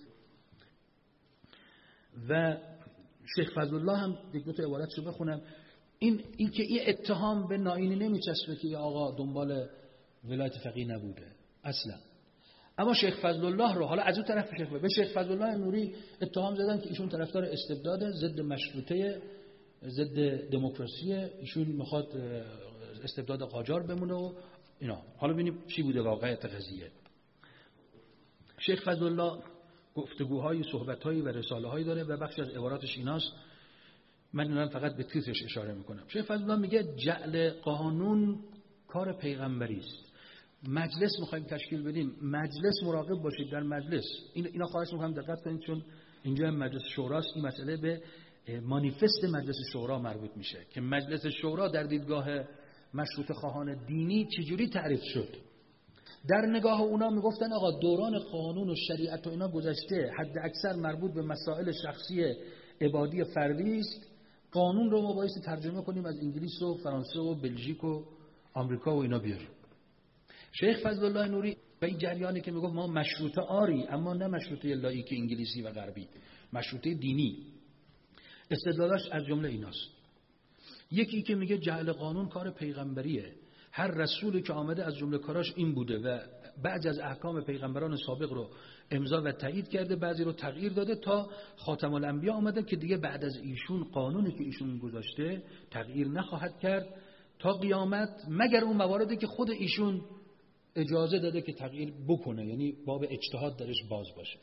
Speaker 1: و شیخ فضلالله هم یک دو تا عباراتشو بخونم. این این که این اتهام به ناینی نمیچسبه که یا آقا دنبال ولایت فقیه نبوده اصلا. اما شیخ فضلالله رو حالا از اون طرف شیخ به شیخ فضلالله نوری اتهام زدن که ایشون طرفدار استبداد، ضد مشروطه، ضد دموکراسی، ایشون میخواد استبداد قاجار بمونه و اینا. حالا ببینیم چی بوده واقعیت قضیه. شیخ فضلالله گفتگوهای، صحبت‌های و رساله‌هایی داره و بخشی از عباراتش ایناست. من الان فقط به تیترش اشاره میکنم. شیخ فضلالله میگه جعل قانون کار پیغمبری است. مجلس میخوایم تشکیل بدیم، مجلس مراقب باشید در مجلس. این اینا خواهش میکنم دقت کنید چون اینجا مجلس شوراست. این مسئله به مانیفست مجلس شورا مربوط میشه که مجلس شورا در دیدگاه مشروطه خواهان دینی چجوری تعریف شد. در نگاه اونا میگفتن آقا دوران قانون و شریعت و اینا گذشته، حد اکثر مربوط به مسائل شخصی عبادی فردی است. قانون رو ما باید ترجمه کنیم از انگلیس و فرانسه و بلژیک و آمریکا و اینا بیاریم. شیخ فضل الله نوری و این جریانی که میگفت ما مشروطه آری اما نه مشروطه لاییک انگلیسی و غربی، مشروطه دینی، استدلالش از جمله ایناست. یکی که میگه جعل قانون کار پیغمبریه، هر رسولی که آمده از جمله کاراش این بوده و بعضی از احکام پیغمبران سابق رو امضا و تایید کرده، بعضی رو تغییر داده تا خاتم الانبیا آمده که دیگه بعد از ایشون قانونی که ایشون گذاشته تغییر نخواهد کرد تا قیامت، مگر اون مواردی که خود ایشون اجازه داده که تغییر بکنه، یعنی باب اجتهاد درش باز باشه.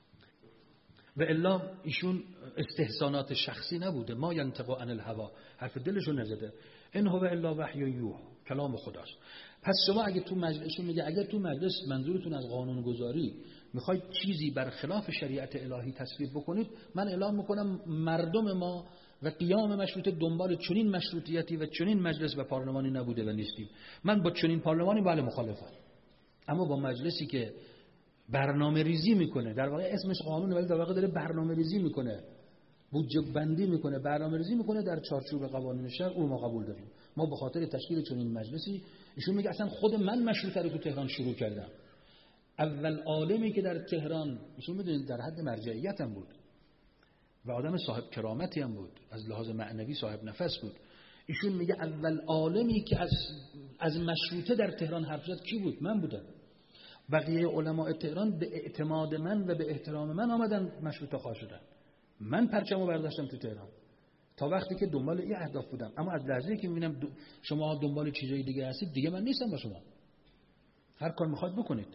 Speaker 1: و الا ایشون استحسانات شخصی نبوده، ما ینطق عن الهوا، حرف دلشو نزده، ان هو الا وحی یوحی، کلام خداست. پس شما اگه تو مجلس میگه اگه تو مجلس منظورتون از قانون گذاری میخواید چیزی برخلاف شریعت الهی تصویب بکنید، من اعلام میکنم مردم ما و قیام مشروطه دنبال چنین مشروطیتی و چنین مجلس و پارلمانی نبوده و نیستیم. من با چنین پارلمانی بله مخالفم، اما با مجلسی که برنامه ریزی میکنه، در واقع اسمش قانونه ولی در واقع داره برنامه ریزی میکنه، بودجه بندی میکنه، برنامه ریزی میکنه در چارچوب قوانین شهر، او ما قبول داریم. ما به خاطر تشکیل چنین مجلسی، ایشون میگه اصلا خود من مشروطه رو تو تهران شروع کردم، اول عالمی که در تهران، ایشون میدونید در حد مرجعیت هم بود و آدم صاحب کرامتی هم بود، از لحاظ معنوی صاحب نفس بود. ایشون میگه اول عالمی که از از مشروطه در تهران حرف زد کی بود؟ من بودم. بقیه علماء تهران به اعتماد من و به احترام من آمدن مشروطه خواه شدن. من پرچمو برداشتم تو تهران تا وقتی که دنبال این اهداف بودم، اما از لحظه‌ای که میبینم شما دنبال چیزای دیگه هستید دیگه من نیستم با شما. هر کار میخواد بکنید.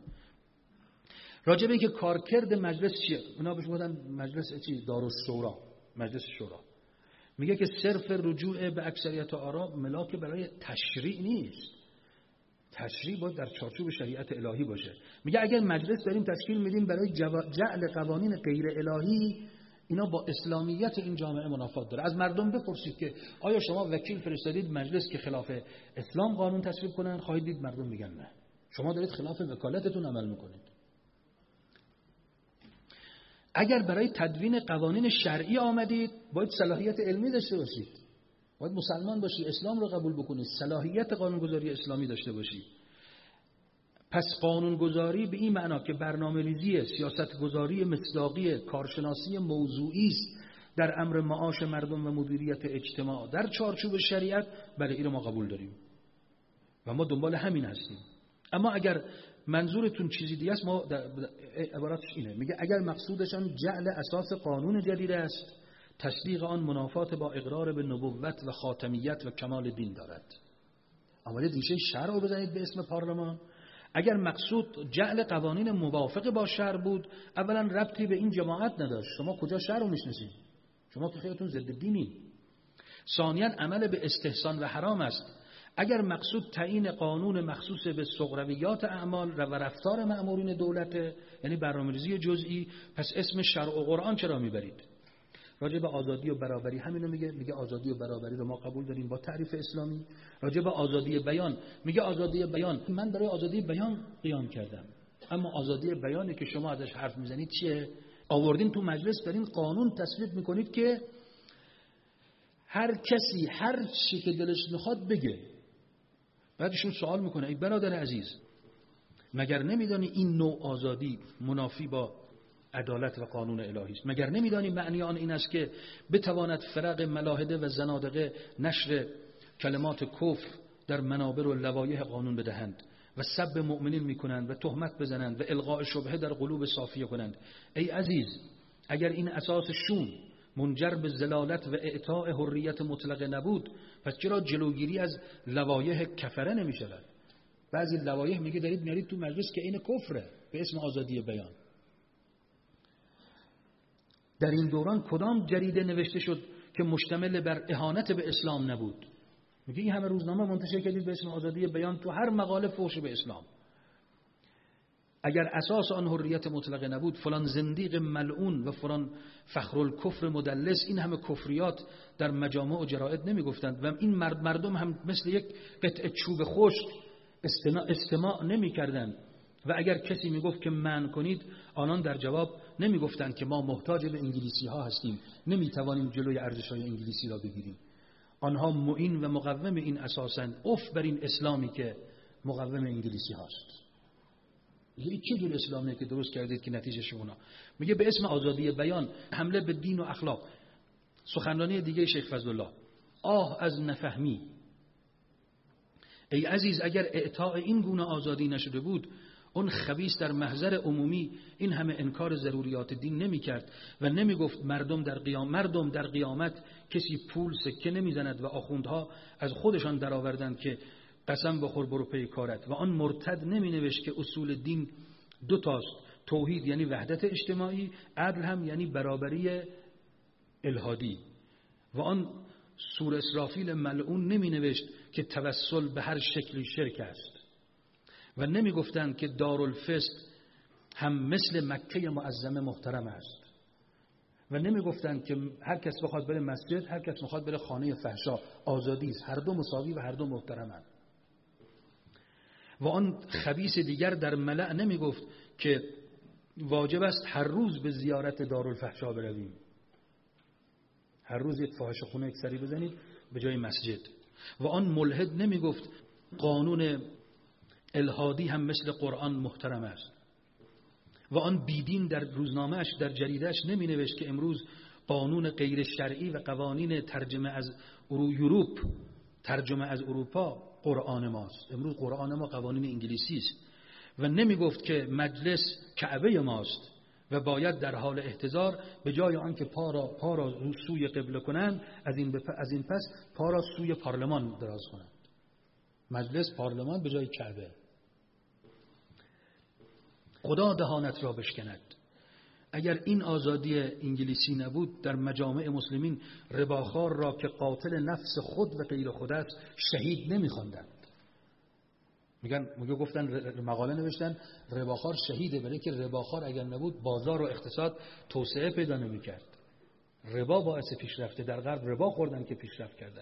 Speaker 1: راجع به اینکه کارکرد مجلس چیه؟ اونا بهش میگن مجلس چی؟ دارالشورا، مجلس شورا. میگه که صرف رجوع به اکثریت آرا ملاک برای تشریع نیست. تشریع باید در چارچوب شریعت الهی باشه. میگه اگر مجلس داریم تشکیل میدیم برای جعل قوانین غیر الهی، اینا با اسلامیت این جامعه منافات داره. از مردم بپرسید که آیا شما وکیل فرستادید مجلس که خلاف اسلام قانون تصویب کنن؟ خواهید دید مردم میگن نه. شما دارید خلاف وکالتتون عمل میکنید. اگر برای تدوین قوانین شرعی آمدید باید صلاحیت علمی داشته باشید، باید مسلمان باشی، اسلام رو قبول بکنید، صلاحیت قانونگذاری اسلامی داشته باشی. پس قانونگذاری به این معنا که برنامه‌ریزی، سیاستگذاری مصداقی، کارشناسی موضوعی است در امر معاش مردم و مدیریت اجتماع در چارچوب شریعت، بله این رو ما قبول داریم و ما دنبال همین هستیم. اما اگر منظورتون چیزی دیگه است، ما عبارتش اینه، میگه اگر مقصودشان جعل اساس قانون جدید است، تصدیق آن منافات با اقرار به نبوت و خاتمیت و کمال دین دارد. آمدید ریشه شرع رو بزنید به اسم پارلمان. اگر مقصود جعل قوانین موافق با شرع بود، اولا ربطی به این جماعت نداشت. شما کجا شرع رو میشناسید؟ شما که خیلیتون ضد دینی. ثانیاً عمل به استحسان و حرام است. اگر مقصود تعیین قانون مخصوص به صغرویات اعمال و رفتار مأمورین دولت، یعنی برنامه‌ریزی جزئی، پس اسم شرع و قرآن چرا میبرید؟ راجع به آزادی و برابری همینو میگه، میگه آزادی و برابری رو ما قبول داریم با تعریف اسلامی. راجع به آزادی بیان میگه آزادی بیان، من برای آزادی بیان قیام کردم، اما آزادی بیانی که شما ازش حرف میزنید چیه؟ آوردین تو مجلس دارین قانون تصویب میکنید که هر کسی هر چی که دلش میخواد بگه. بعدشون سوال میکنه ای برادر عزیز، مگر نمیدانی این نوع آزادی منافی با عدالت و قانون الهی است؟ مگر نمیدانی معنی آن این است که بتواند فرق ملاحده و زنادقه نشر کلمات کفر در منابر و لوایح قانون بدهند و سب مؤمنین میکنند و تهمت بزنند و القاء شبهه در قلوب صافیه کنند؟ ای عزیز، اگر این اساسشون منجر به ضلالت و اعطاء حریت مطلقه نبود، پس چرا جلوگیری از لوایح کفره نمی شود؟ بعضی لوایح میگه دارید میارید تو مجلس که این کفره به اسم آزادی بیان. در این دوران کدام جریده نوشته شد که مشتمل بر اهانت به اسلام نبود؟ میگه این همه روزنامه منتشر کردید به اسم آزادی بیان، تو هر مقاله فحش به اسلام. اگر اساس آن حریت مطلقه نبود، فلان زندیق ملعون و فلان فخرالکفر مدلس این همه کفریات در مجامع و جرائد نمیگفتند و این مرد مردم هم مثل یک قطعه چوب خشک استماع نمیکردند. و اگر کسی میگفت که منع کنید، آنان در جواب نمیگفتند که ما محتاج به انگلیسی ها هستیم، نمیتوانیم جلوی ارزش های انگلیسی را بگیریم. آنها معین و مقوم این اساسن. اف بر این اسلامی که مقوم انگلیسی هاست. میگه این چه جور اسلامیه که درست کردید که نتیجه شما؟ میگه به اسم آزادی بیان حمله به دین و اخلاق. سخنرانی دیگه شیخ فضلالله: آه از نفهمی. ای عزیز، اگر اعطاء این گونه آزادی نشده بود، اون خبیث در محضر عمومی این همه انکار ضروریات دین نمی کرد و نمی گفت مردم در قیام مردم در قیامت کسی پول سکه نمی زند و آخوندها از خودشان درآوردند که قسم بخور برو پی کارت. و آن مرتد نمی نوشت که اصول دین دو تاست: توحید یعنی وحدت اجتماعی، عدل هم یعنی برابری الهادی. و آن سور اسرافیل ملعون نمی نوشت که توسل به هر شکلی شرک است. و نمی گفتند که دارالفسق هم مثل مکه معظمه محترم است. و نمی گفتند که هر کس بخواد بره مسجد، هر کس بخواد بره خانه فحشا. آزادی است، هر دو مساوی و هر دو محترمند. و آن خبیث دیگر در ملأ نمی گفت که واجب است هر روز به زیارت دارالفحشا برویم، هر روز یک فاحشه خونه یک سری بزنید به جای مسجد. و آن ملحد نمی گفت قانون الهادی هم مثل قرآن محترم است. و آن بیدین در روزنامه‌اش در جریده‌اش نمی نوشت که امروز قانون غیر شرعی و قوانین ترجمه از یوروپ ترجمه از اروپا قرآن ماست. امروز قرآن ما قوانین انگلیسی است. و نمی گفت که مجلس کعبه ماست و باید در حال احتضار به جای آنکه پا را پا را سوی قبله کنند، از این از این پس پا را سوی پارلمان دراز کنند. مجلس پارلمان به جای کعبه. خدا دهانت را بشکند. اگر این آزادی انگلیسی نبود، در مجامع مسلمین رباخوار را که قاتل نفس خود و غیر خود است شهید نمی‌خواندند. میگن میگه گفتن مقاله نوشتن رباخوار شهیده، برای که رباخوار اگر نبود بازار و اقتصاد توسعه پیدا نمی‌کرد. ربا باعث پیشرفته، در غرب ربا خوردن که پیشرفت کردن.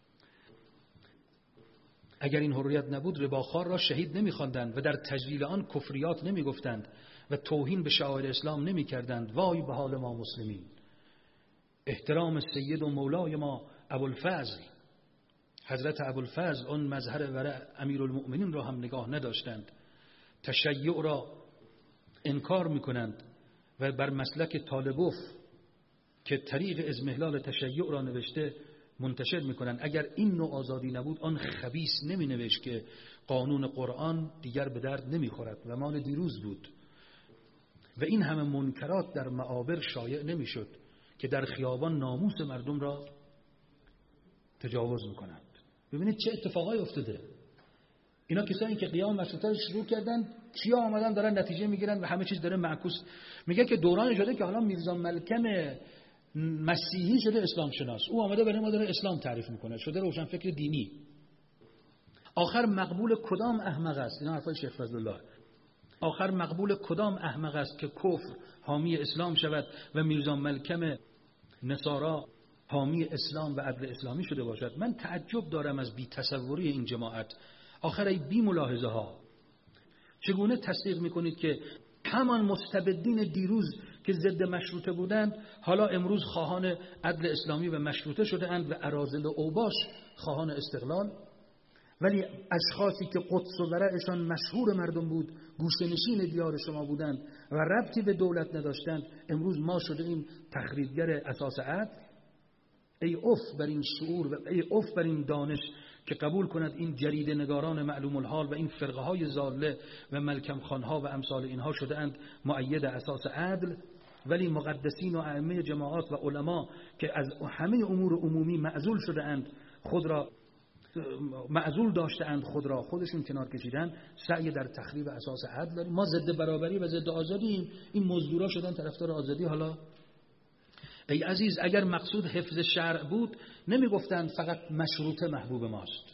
Speaker 1: اگر این حریت نبود رباخوار را شهید نمی‌خواندند و در تجلیل آن کفریات نمی‌گفتند و توهین به شعائر اسلام نمی‌کردند. وای به حال ما مسلمین. احترام سید و مولای ما ابوالفضل حضرت ابوالفضل، اون مظهر ورع امیرالمؤمنین را هم نگاه نداشتند. تشیع را انکار می‌کنند و بر مسلک طالبوف که طریق ازمهلال تشیع را نوشته منتشر میکنن. اگر این نوع آزادی نبود، آن خبیث نمی نوشت که قانون قرآن دیگر به درد نمی خورد و مال دیروز بود. و این همه منکرات در معابر شایع نمی شد که در خیابان ناموس مردم را تجاوز میکنند. ببینید چه اتفاقای افتاده. اینا کسایی که قیام مشروطه رو شروع کردن، کیا آمدن دارن نتیجه میگیرن و همه چیز داره معکوس. میگه که دوران شده که حالا میرزا ملکم مسیحی شده اسلام شناس، او آمده برای ما داره اسلام تعریف میکنه، شده روشن فکر دینی. آخر مقبول کدام احمق است؟ اینا حرفای شیخ فضلالله. آخر مقبول کدام احمق است که کفر حامی اسلام شود و میرزا ملکم نصارا حامی اسلام و عدل اسلامی شده باشد؟ من تعجب دارم از بی تصوری این جماعت. آخر ای بی ملاحظه ها، چگونه تصدیق میکنید که همان مستبدین دیروز که ضد مشروطه بودند حالا امروز خواهان عدل اسلامی و مشروطه شده اند و اراذل اوباش خواهان استقلال؟ ولی اشخاصی که قدس و ورعشان مشهور مردم بود، گوشه‌نشین دیار شما بودند و ربطی به دولت نداشتند، امروز ما شده این تخریبگر اساس عدل. ای اف بر این شعور و ای اف بر این دانش که قبول کند این جریده نگاران معلوم الحال و این فرقه های ضاله و ملکم خانها و امثال اینها شده اند مؤید اساس عدل، ولی مقدسین و ائمه جماعات و علما که از همه امور عمومی معزول شده اند، خود را معزول داشته اند، خود را خودشون کنار کشیدن، سعی در تخریب اساس عدل داریم. ما ضد برابری و ضد آزادیم، این مزدورا شدن طرفدار آزادی. حالا ای عزیز، اگر مقصود حفظ شرع بود نمی گفتند فقط مشروطه محبوب ماست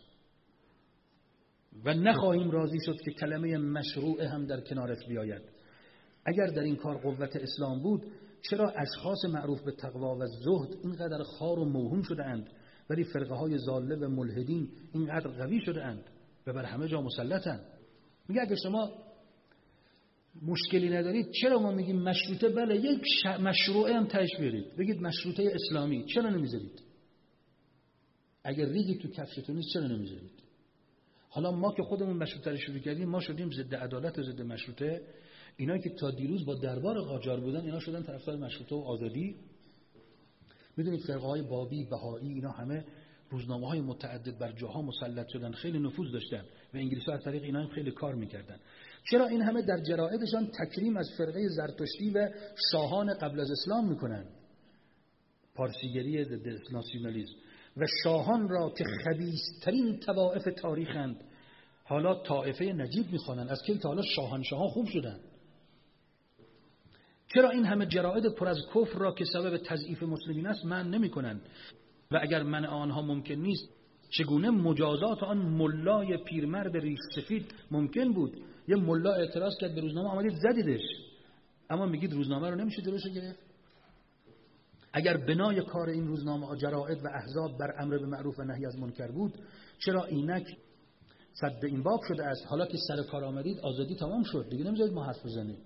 Speaker 1: و نخواهیم راضی شد که کلمه مشروعه هم در کنارش بیاید. اگر در این کار قوت اسلام بود، چرا اشخاص معروف به تقوا و زهد اینقدر خار و موهوم شده اند، ولی فرقه های ضاله و ملحدین اینقدر قوی شده اند و بر همه جا مسلطند؟ میگه اگر شما مشکلی ندارید، چرا ما میگیم مشروطه؟ بله، یک مشروعه هم تهش بیارید، بگید مشروطه اسلامی، چرا نمیذارید؟ اگر ریگی تو کفشتون نیست چرا نمیذارید؟ حالا ما که خودمون مشروطه رو شروع کردیم، ما شدیم ضد عدالت و ضد مشروطه. اینا که تا دیروز با دربار قاجار بودن، اینا شدن طرفدار مشروطه و آزادی. میدونید فرقه‌های بابی، بهایی، اینا همه روزنامه‌های متعدد بر جاها مسلط شدن، خیلی نفوذ داشتن و انگلیس‌ها از طریق اینا هم خیلی کار می‌کردن. چرا این همه در جرائدشان تکریم از فرقه زرتشتی و شاهان قبل از اسلام میکنن؟ پارسیگری ضد ناسیونالیسم و شاهان را که خبیث‌ترین طوائف تاریخند حالا طائفه نجیب میخوانن. از کی تا حالا شاهنشاهان خوب شدن؟ چرا این همه جرائد پر از کفر را که سبب تضعیف مسلمین است منع نمی‌کنند؟ و اگر منع آنها ممکن نیست، چگونه مجازات آن ملای پیرمرد ریش سفید ممکن بود؟ یه ملا اعتراض کرد به روزنامه، آمدید زدیدش، اما میگید روزنامه رو نمیشه جلوشو گرفت؟ اگر بنای کار این روزنامه جرائد و احزاب بر امر به معروف و نهی از منکر بود، چرا اینک صد این باب شده است؟ حالا که سر کار آمدید آزادی تمام شد، دیگه نمیذارید ما حرف بزنیم.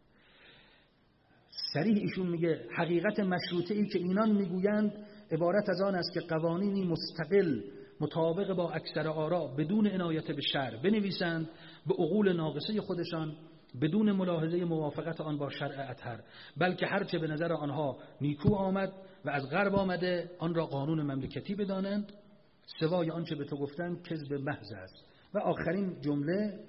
Speaker 1: صریح ایشون میگه حقیقت مشروطه ای که اینان میگویند عبارت از آن است که قوانینی مستقل مطابق با اکثر آرا بدون عنایت به شرع بنویسند به عقول ناقصه خودشان، بدون ملاحظه موافقت آن با شرع اطهر، بلکه هرچه به نظر آنها نیکو آمد و از غرب آمده آن را قانون مملکتی بدانند، سوای آنچه به تو گفتند کذب محض است. و آخرین جمله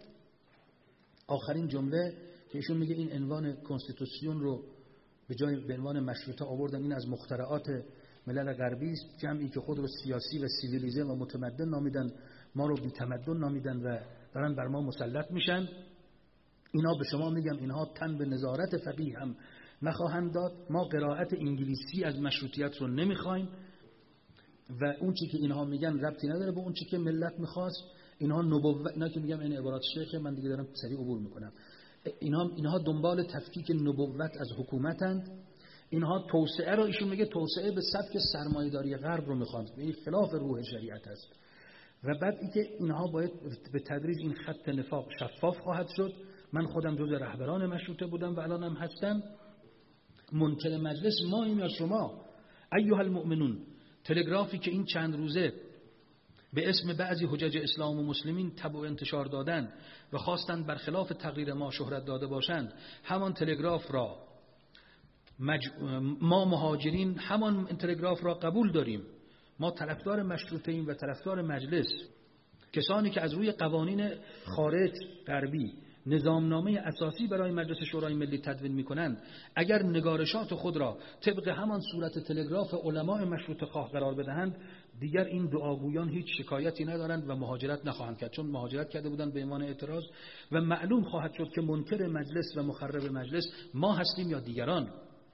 Speaker 1: آخرین جمله که ایشون میگه این عنوان کنستیتوسیون رو به جای به عنوان مشروطه آوردن، این از مخترعات ملل غربی است، جمعی که خود رو سیاسی و سیویلیزه و متمدن نامیدن، ما رو بی تمدن نامیدن و دارن بر ما مسلط میشن. اینا به شما میگم اینها تن به نظارت فقیه هم نخواهند داد. ما قرائت انگلیسی از مشروطیت رو نمیخوایم و اون چی که اینها میگن ربطی نداره به اون چی که ملت میخواست. اینها نبوت، اینا که میگم این عبارات شیخ، من دیگه دارم سریع عبور میکنم. اینها اینها دنبال تفکیک نبوت از حکومتند. اینها توسعه رو، ایشون میگه توسعه به سبک سرمایه‌داری غرب رو میخوان، این خلاف روح شریعت است. و بعد اینکه اینها باید به تدریج این خط نفاق شفاف خواهد شد. من خودم جزء رهبران مشروطه بودم و الانم هستم. منکر مجلس ما این یا شما؟ ایها المؤمنون، تلگرافی که این چند روزه به اسم بعضی حجج اسلام و مسلمین تبع و انتشار دادند و خواستند برخلاف تقریر ما شهرت داده باشند، همان تلگراف را مج... ما مهاجرین همان تلگراف را قبول داریم. ما طرفدار مشروطه ایم و طرفدار مجلس. کسانی که از روی قوانین خارج غربی نظامنامه اساسی برای مجلس شورای ملی تدوین می‌کنند، اگر نگارشات خود را طبق همان صورت تلگراف علماء مشروطه خواه قرار بدهند، دیگر این دعاگویان هیچ شکایتی ندارند و مهاجرت نخواهند کرد، چون مهاجرت کرده بودند به عنوان اعتراض. و معلوم خواهد شد که منکر مجلس و مخرب مجلس ما هستیم یا دیگران.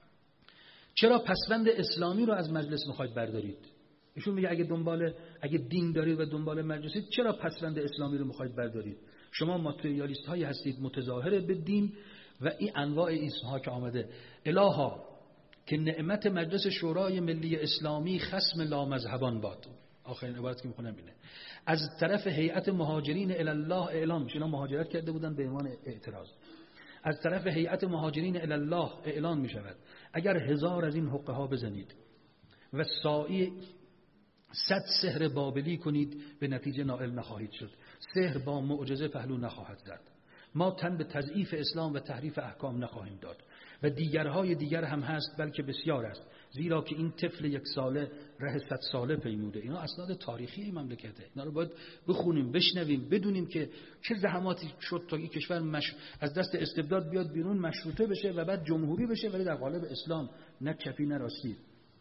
Speaker 1: چرا پسوند اسلامی رو از مجلس می‌خواید بردارید؟ ایشون میگه اگه دنبال اگه دین دارید و دنبال مجلسید، چرا پسوند اسلامی رو می‌خواید بردارید؟ شما ماتریالیست هایی هستید متظاهر به دین و این انواع اسمها که آمده. الها که نعمت مجلس شورای ملی اسلامی خصم لامذهبان باد. آخرین عبارت که میخونم اینه. از طرف هیئت مهاجرین الی الله اعلام میشه، اینا مهاجرت کرده بودن به عنوان اعتراض. از طرف هیئت مهاجرین الی الله اعلان میشود اگر هزار از این حقه ها بزنید و سائی صد سحر بابلی کنید به نتیجه نائل نخواهید شد. سحر با معجزه پهلو نخواهد زد. ما تن به تضعیف اسلام و تحریف احکام نخواهیم داد. و دیگرهای دیگر هم هست، بلکه بسیار است، زیرا که این طفل یک ساله ره صد ساله پیموده. اینا اسناد تاریخی این مملکته. اینا رو باید بخونیم، بشنویم، بدونیم که چه زحماتی شد تا این کشور مش... از دست استبداد بیاد بیرون، مشروطه بشه و بعد جمهوری بشه، ولی در قالب اسلام، نه چپی نه راستی.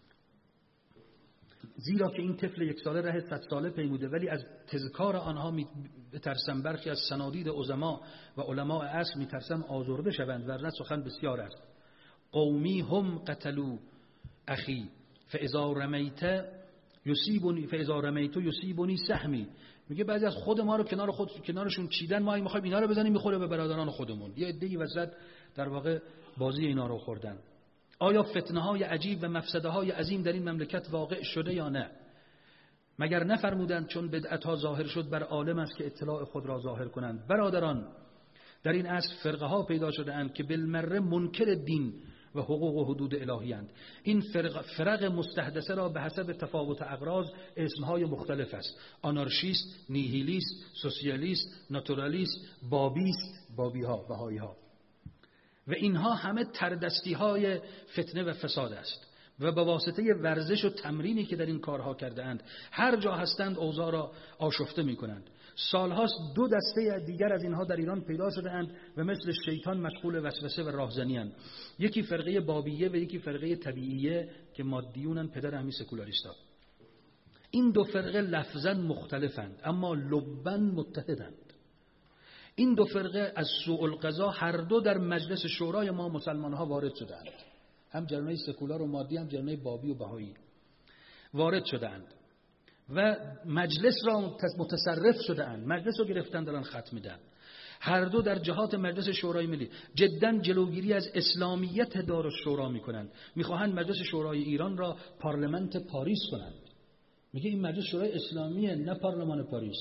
Speaker 1: زیرا که این طفل یک ساله ره صد ساله پیموده، ولی از تذکار آنها میترسم برخی از سنادید عظما و علماء عصر میترسم آزرده شوند، ورنه سخن بسیار است. قومی هم قتلوا اخی فاذا رمیت یصیبنی فاذا رمیت یصیبنی سهمی. میگه بعضی از خود ما رو کنار خود کنارشون چیدن، ما میخوایم اینا رو بزنیم میخوره به برادران خودمون. یه عده‌ای وسط در واقع بازی اینا رو خوردن. آیا فتنه های عجیب و مفسده های عظیم در این مملکت واقع شده یا نه؟ مگر نفرمودند چون بدعت ها ظاهر شد بر عالم است که اطلاع خود را ظاهر کنند. برادران، در این عصر فرقه ها پیدا شده اند که بالمره منکر دین و حقوق و حدود الهی اند. این فرق, فرق مستحدثه را به حسب تفاوت اغراض اسمهای مختلف است: آنارشیست، نیهیلیست، سوسیالیست، ناتورالیست، بابیست، بابی ها، بهایی ها. و اینها همه تردستی های فتنه و فساد است و به واسطه ورزش و تمرینی که در این کارها کرده اند هر جا هستند اوضاع را آشفته می کنند. سالهاست دو دسته دیگر از اینها در ایران پیدا شده اند و مثل شیطان مشغول وسوسه و راهزنی اند. یکی فرقه بابیه و یکی فرقه طبیعیه که مادیونن، پدر همین سکولاریستا. این دو فرقه لفظاً مختلفند اما لباً متحدند. این دو فرقه از سوء القضا هر دو در مجلس شورای ما مسلمان‌ها وارد شدند، هم جریان‌های سکولار و مادی هم جریان‌های بابی و بهایی وارد شدند و مجلس را متصرف شدند، مجلس رو گرفتن دارن ختم میدن. هر دو در جهات مجلس شورای ملی جداً جلوگیری از اسلامیت دارالشورا میکنند. میخواهند مجلس شورای ایران را پارلمانت پاریس کنند. میگه این مجلس شورای اسلامیه نه پارلمان پاریس.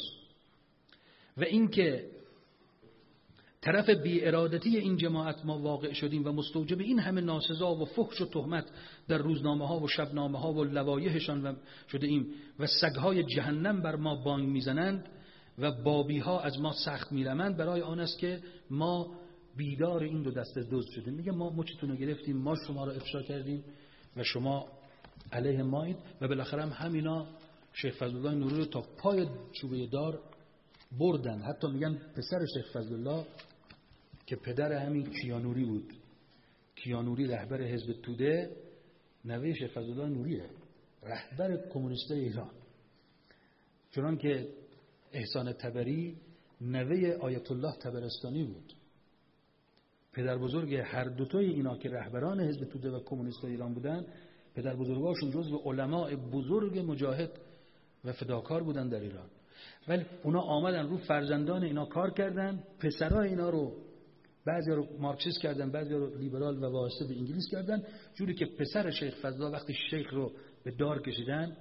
Speaker 1: و اینکه طرف بی ارادتی این جماعت ما واقع شدیم و مستوجب این همه ناسزا و فحش و تهمت در روزنامه ها و شبنامه ها و لوایحشان و شده ایم و سگهای جهنم بر ما بانگ میزنند و بابی ها از ما سخت میرمند، برای آن است که ما بیدار این دو دسته دزد شدیم. میگه ما مچتون رو گرفتیم، ما شما رو افشا کردیم و شما علیه مایید. و بالاخره هم همینا شیخ فضلالله نوری رو تا پای چوبه دار بردن. حتی میگن پسر شیخ فضلالله که پدر همین کیانوری بود، کیانوری رهبر حزب توده، نوه شیخ فضلالله نوریه، رهبر کمونیستای ایران. چنان که احسان تبری نوه آیت الله طبرستانی بود. پدر بزرگ هر دوتای اینا که رهبران حزب توده و کمونیستای ایران بودن، پدر بزرگاشون جزو علماء بزرگ مجاهد و فداکار بودن در ایران. ولی اونا آمدن رو فرزندان اینا کار کردن، پسرای اینا رو بعضی رو مارکسیست کردن، بعضی رو لیبرال و وابسته به انگلیس کردن، جوری که پسر شیخ فضلالله وقتی شیخ رو به دار کشیدن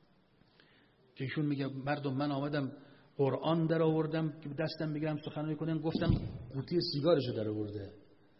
Speaker 1: که ایشون میگه مردم من آمدم قرآن در آوردم که دستم بگیرم سخنرانی کنم، گفتم قوطی سیگارشو در آورده،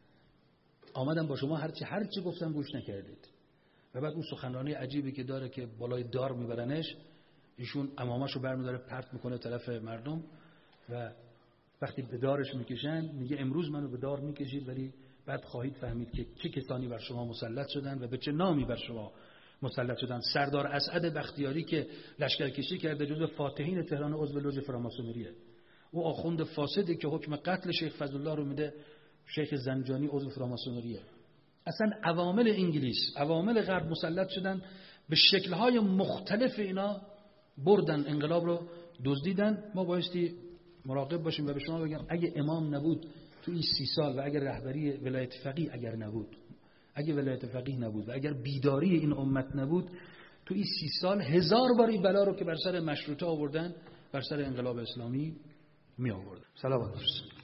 Speaker 1: آمدم با شما هرچی هرچی گفتم گوش نکردید. و بعد اون سخنرانی عجیبی که داره که بالای دار میبرنش، ایشون عمامه‌شو برمی‌داره پرت میکنه طرف مردم و وقتی به دارش میکشن میگه امروز منو به دار میکشید ولی بعد خواهید فهمید که چه کسانی بر شما مسلط شدن و به چه نامی بر شما مسلط شدن. سردار اسعد بختیاری که لشکرکشی کرده، جزو فاتحین تهران، عضو لوژ فراماسونریه. او آخوند فاسدی که حکم قتل شیخ فضلالله رو میده، شیخ زنجانی عضو فراماسونریه. اصلا عوامل انگلیس، عوامل غرب مسلط شدن به شکل‌های مختلف، اینا بردن انقلاب رو دزدیدن. ما بایستی مراقب باشیم و به شما بگم اگه امام نبود تو این سی سال و اگر رهبری ولایت فقیه اگر نبود، اگه ولایت فقیه نبود و اگر بیداری این امت نبود، تو این سی سال هزار بار این بلا رو که بر سر مشروطه آوردن بر سر انقلاب اسلامی می آوردن. صلوات بر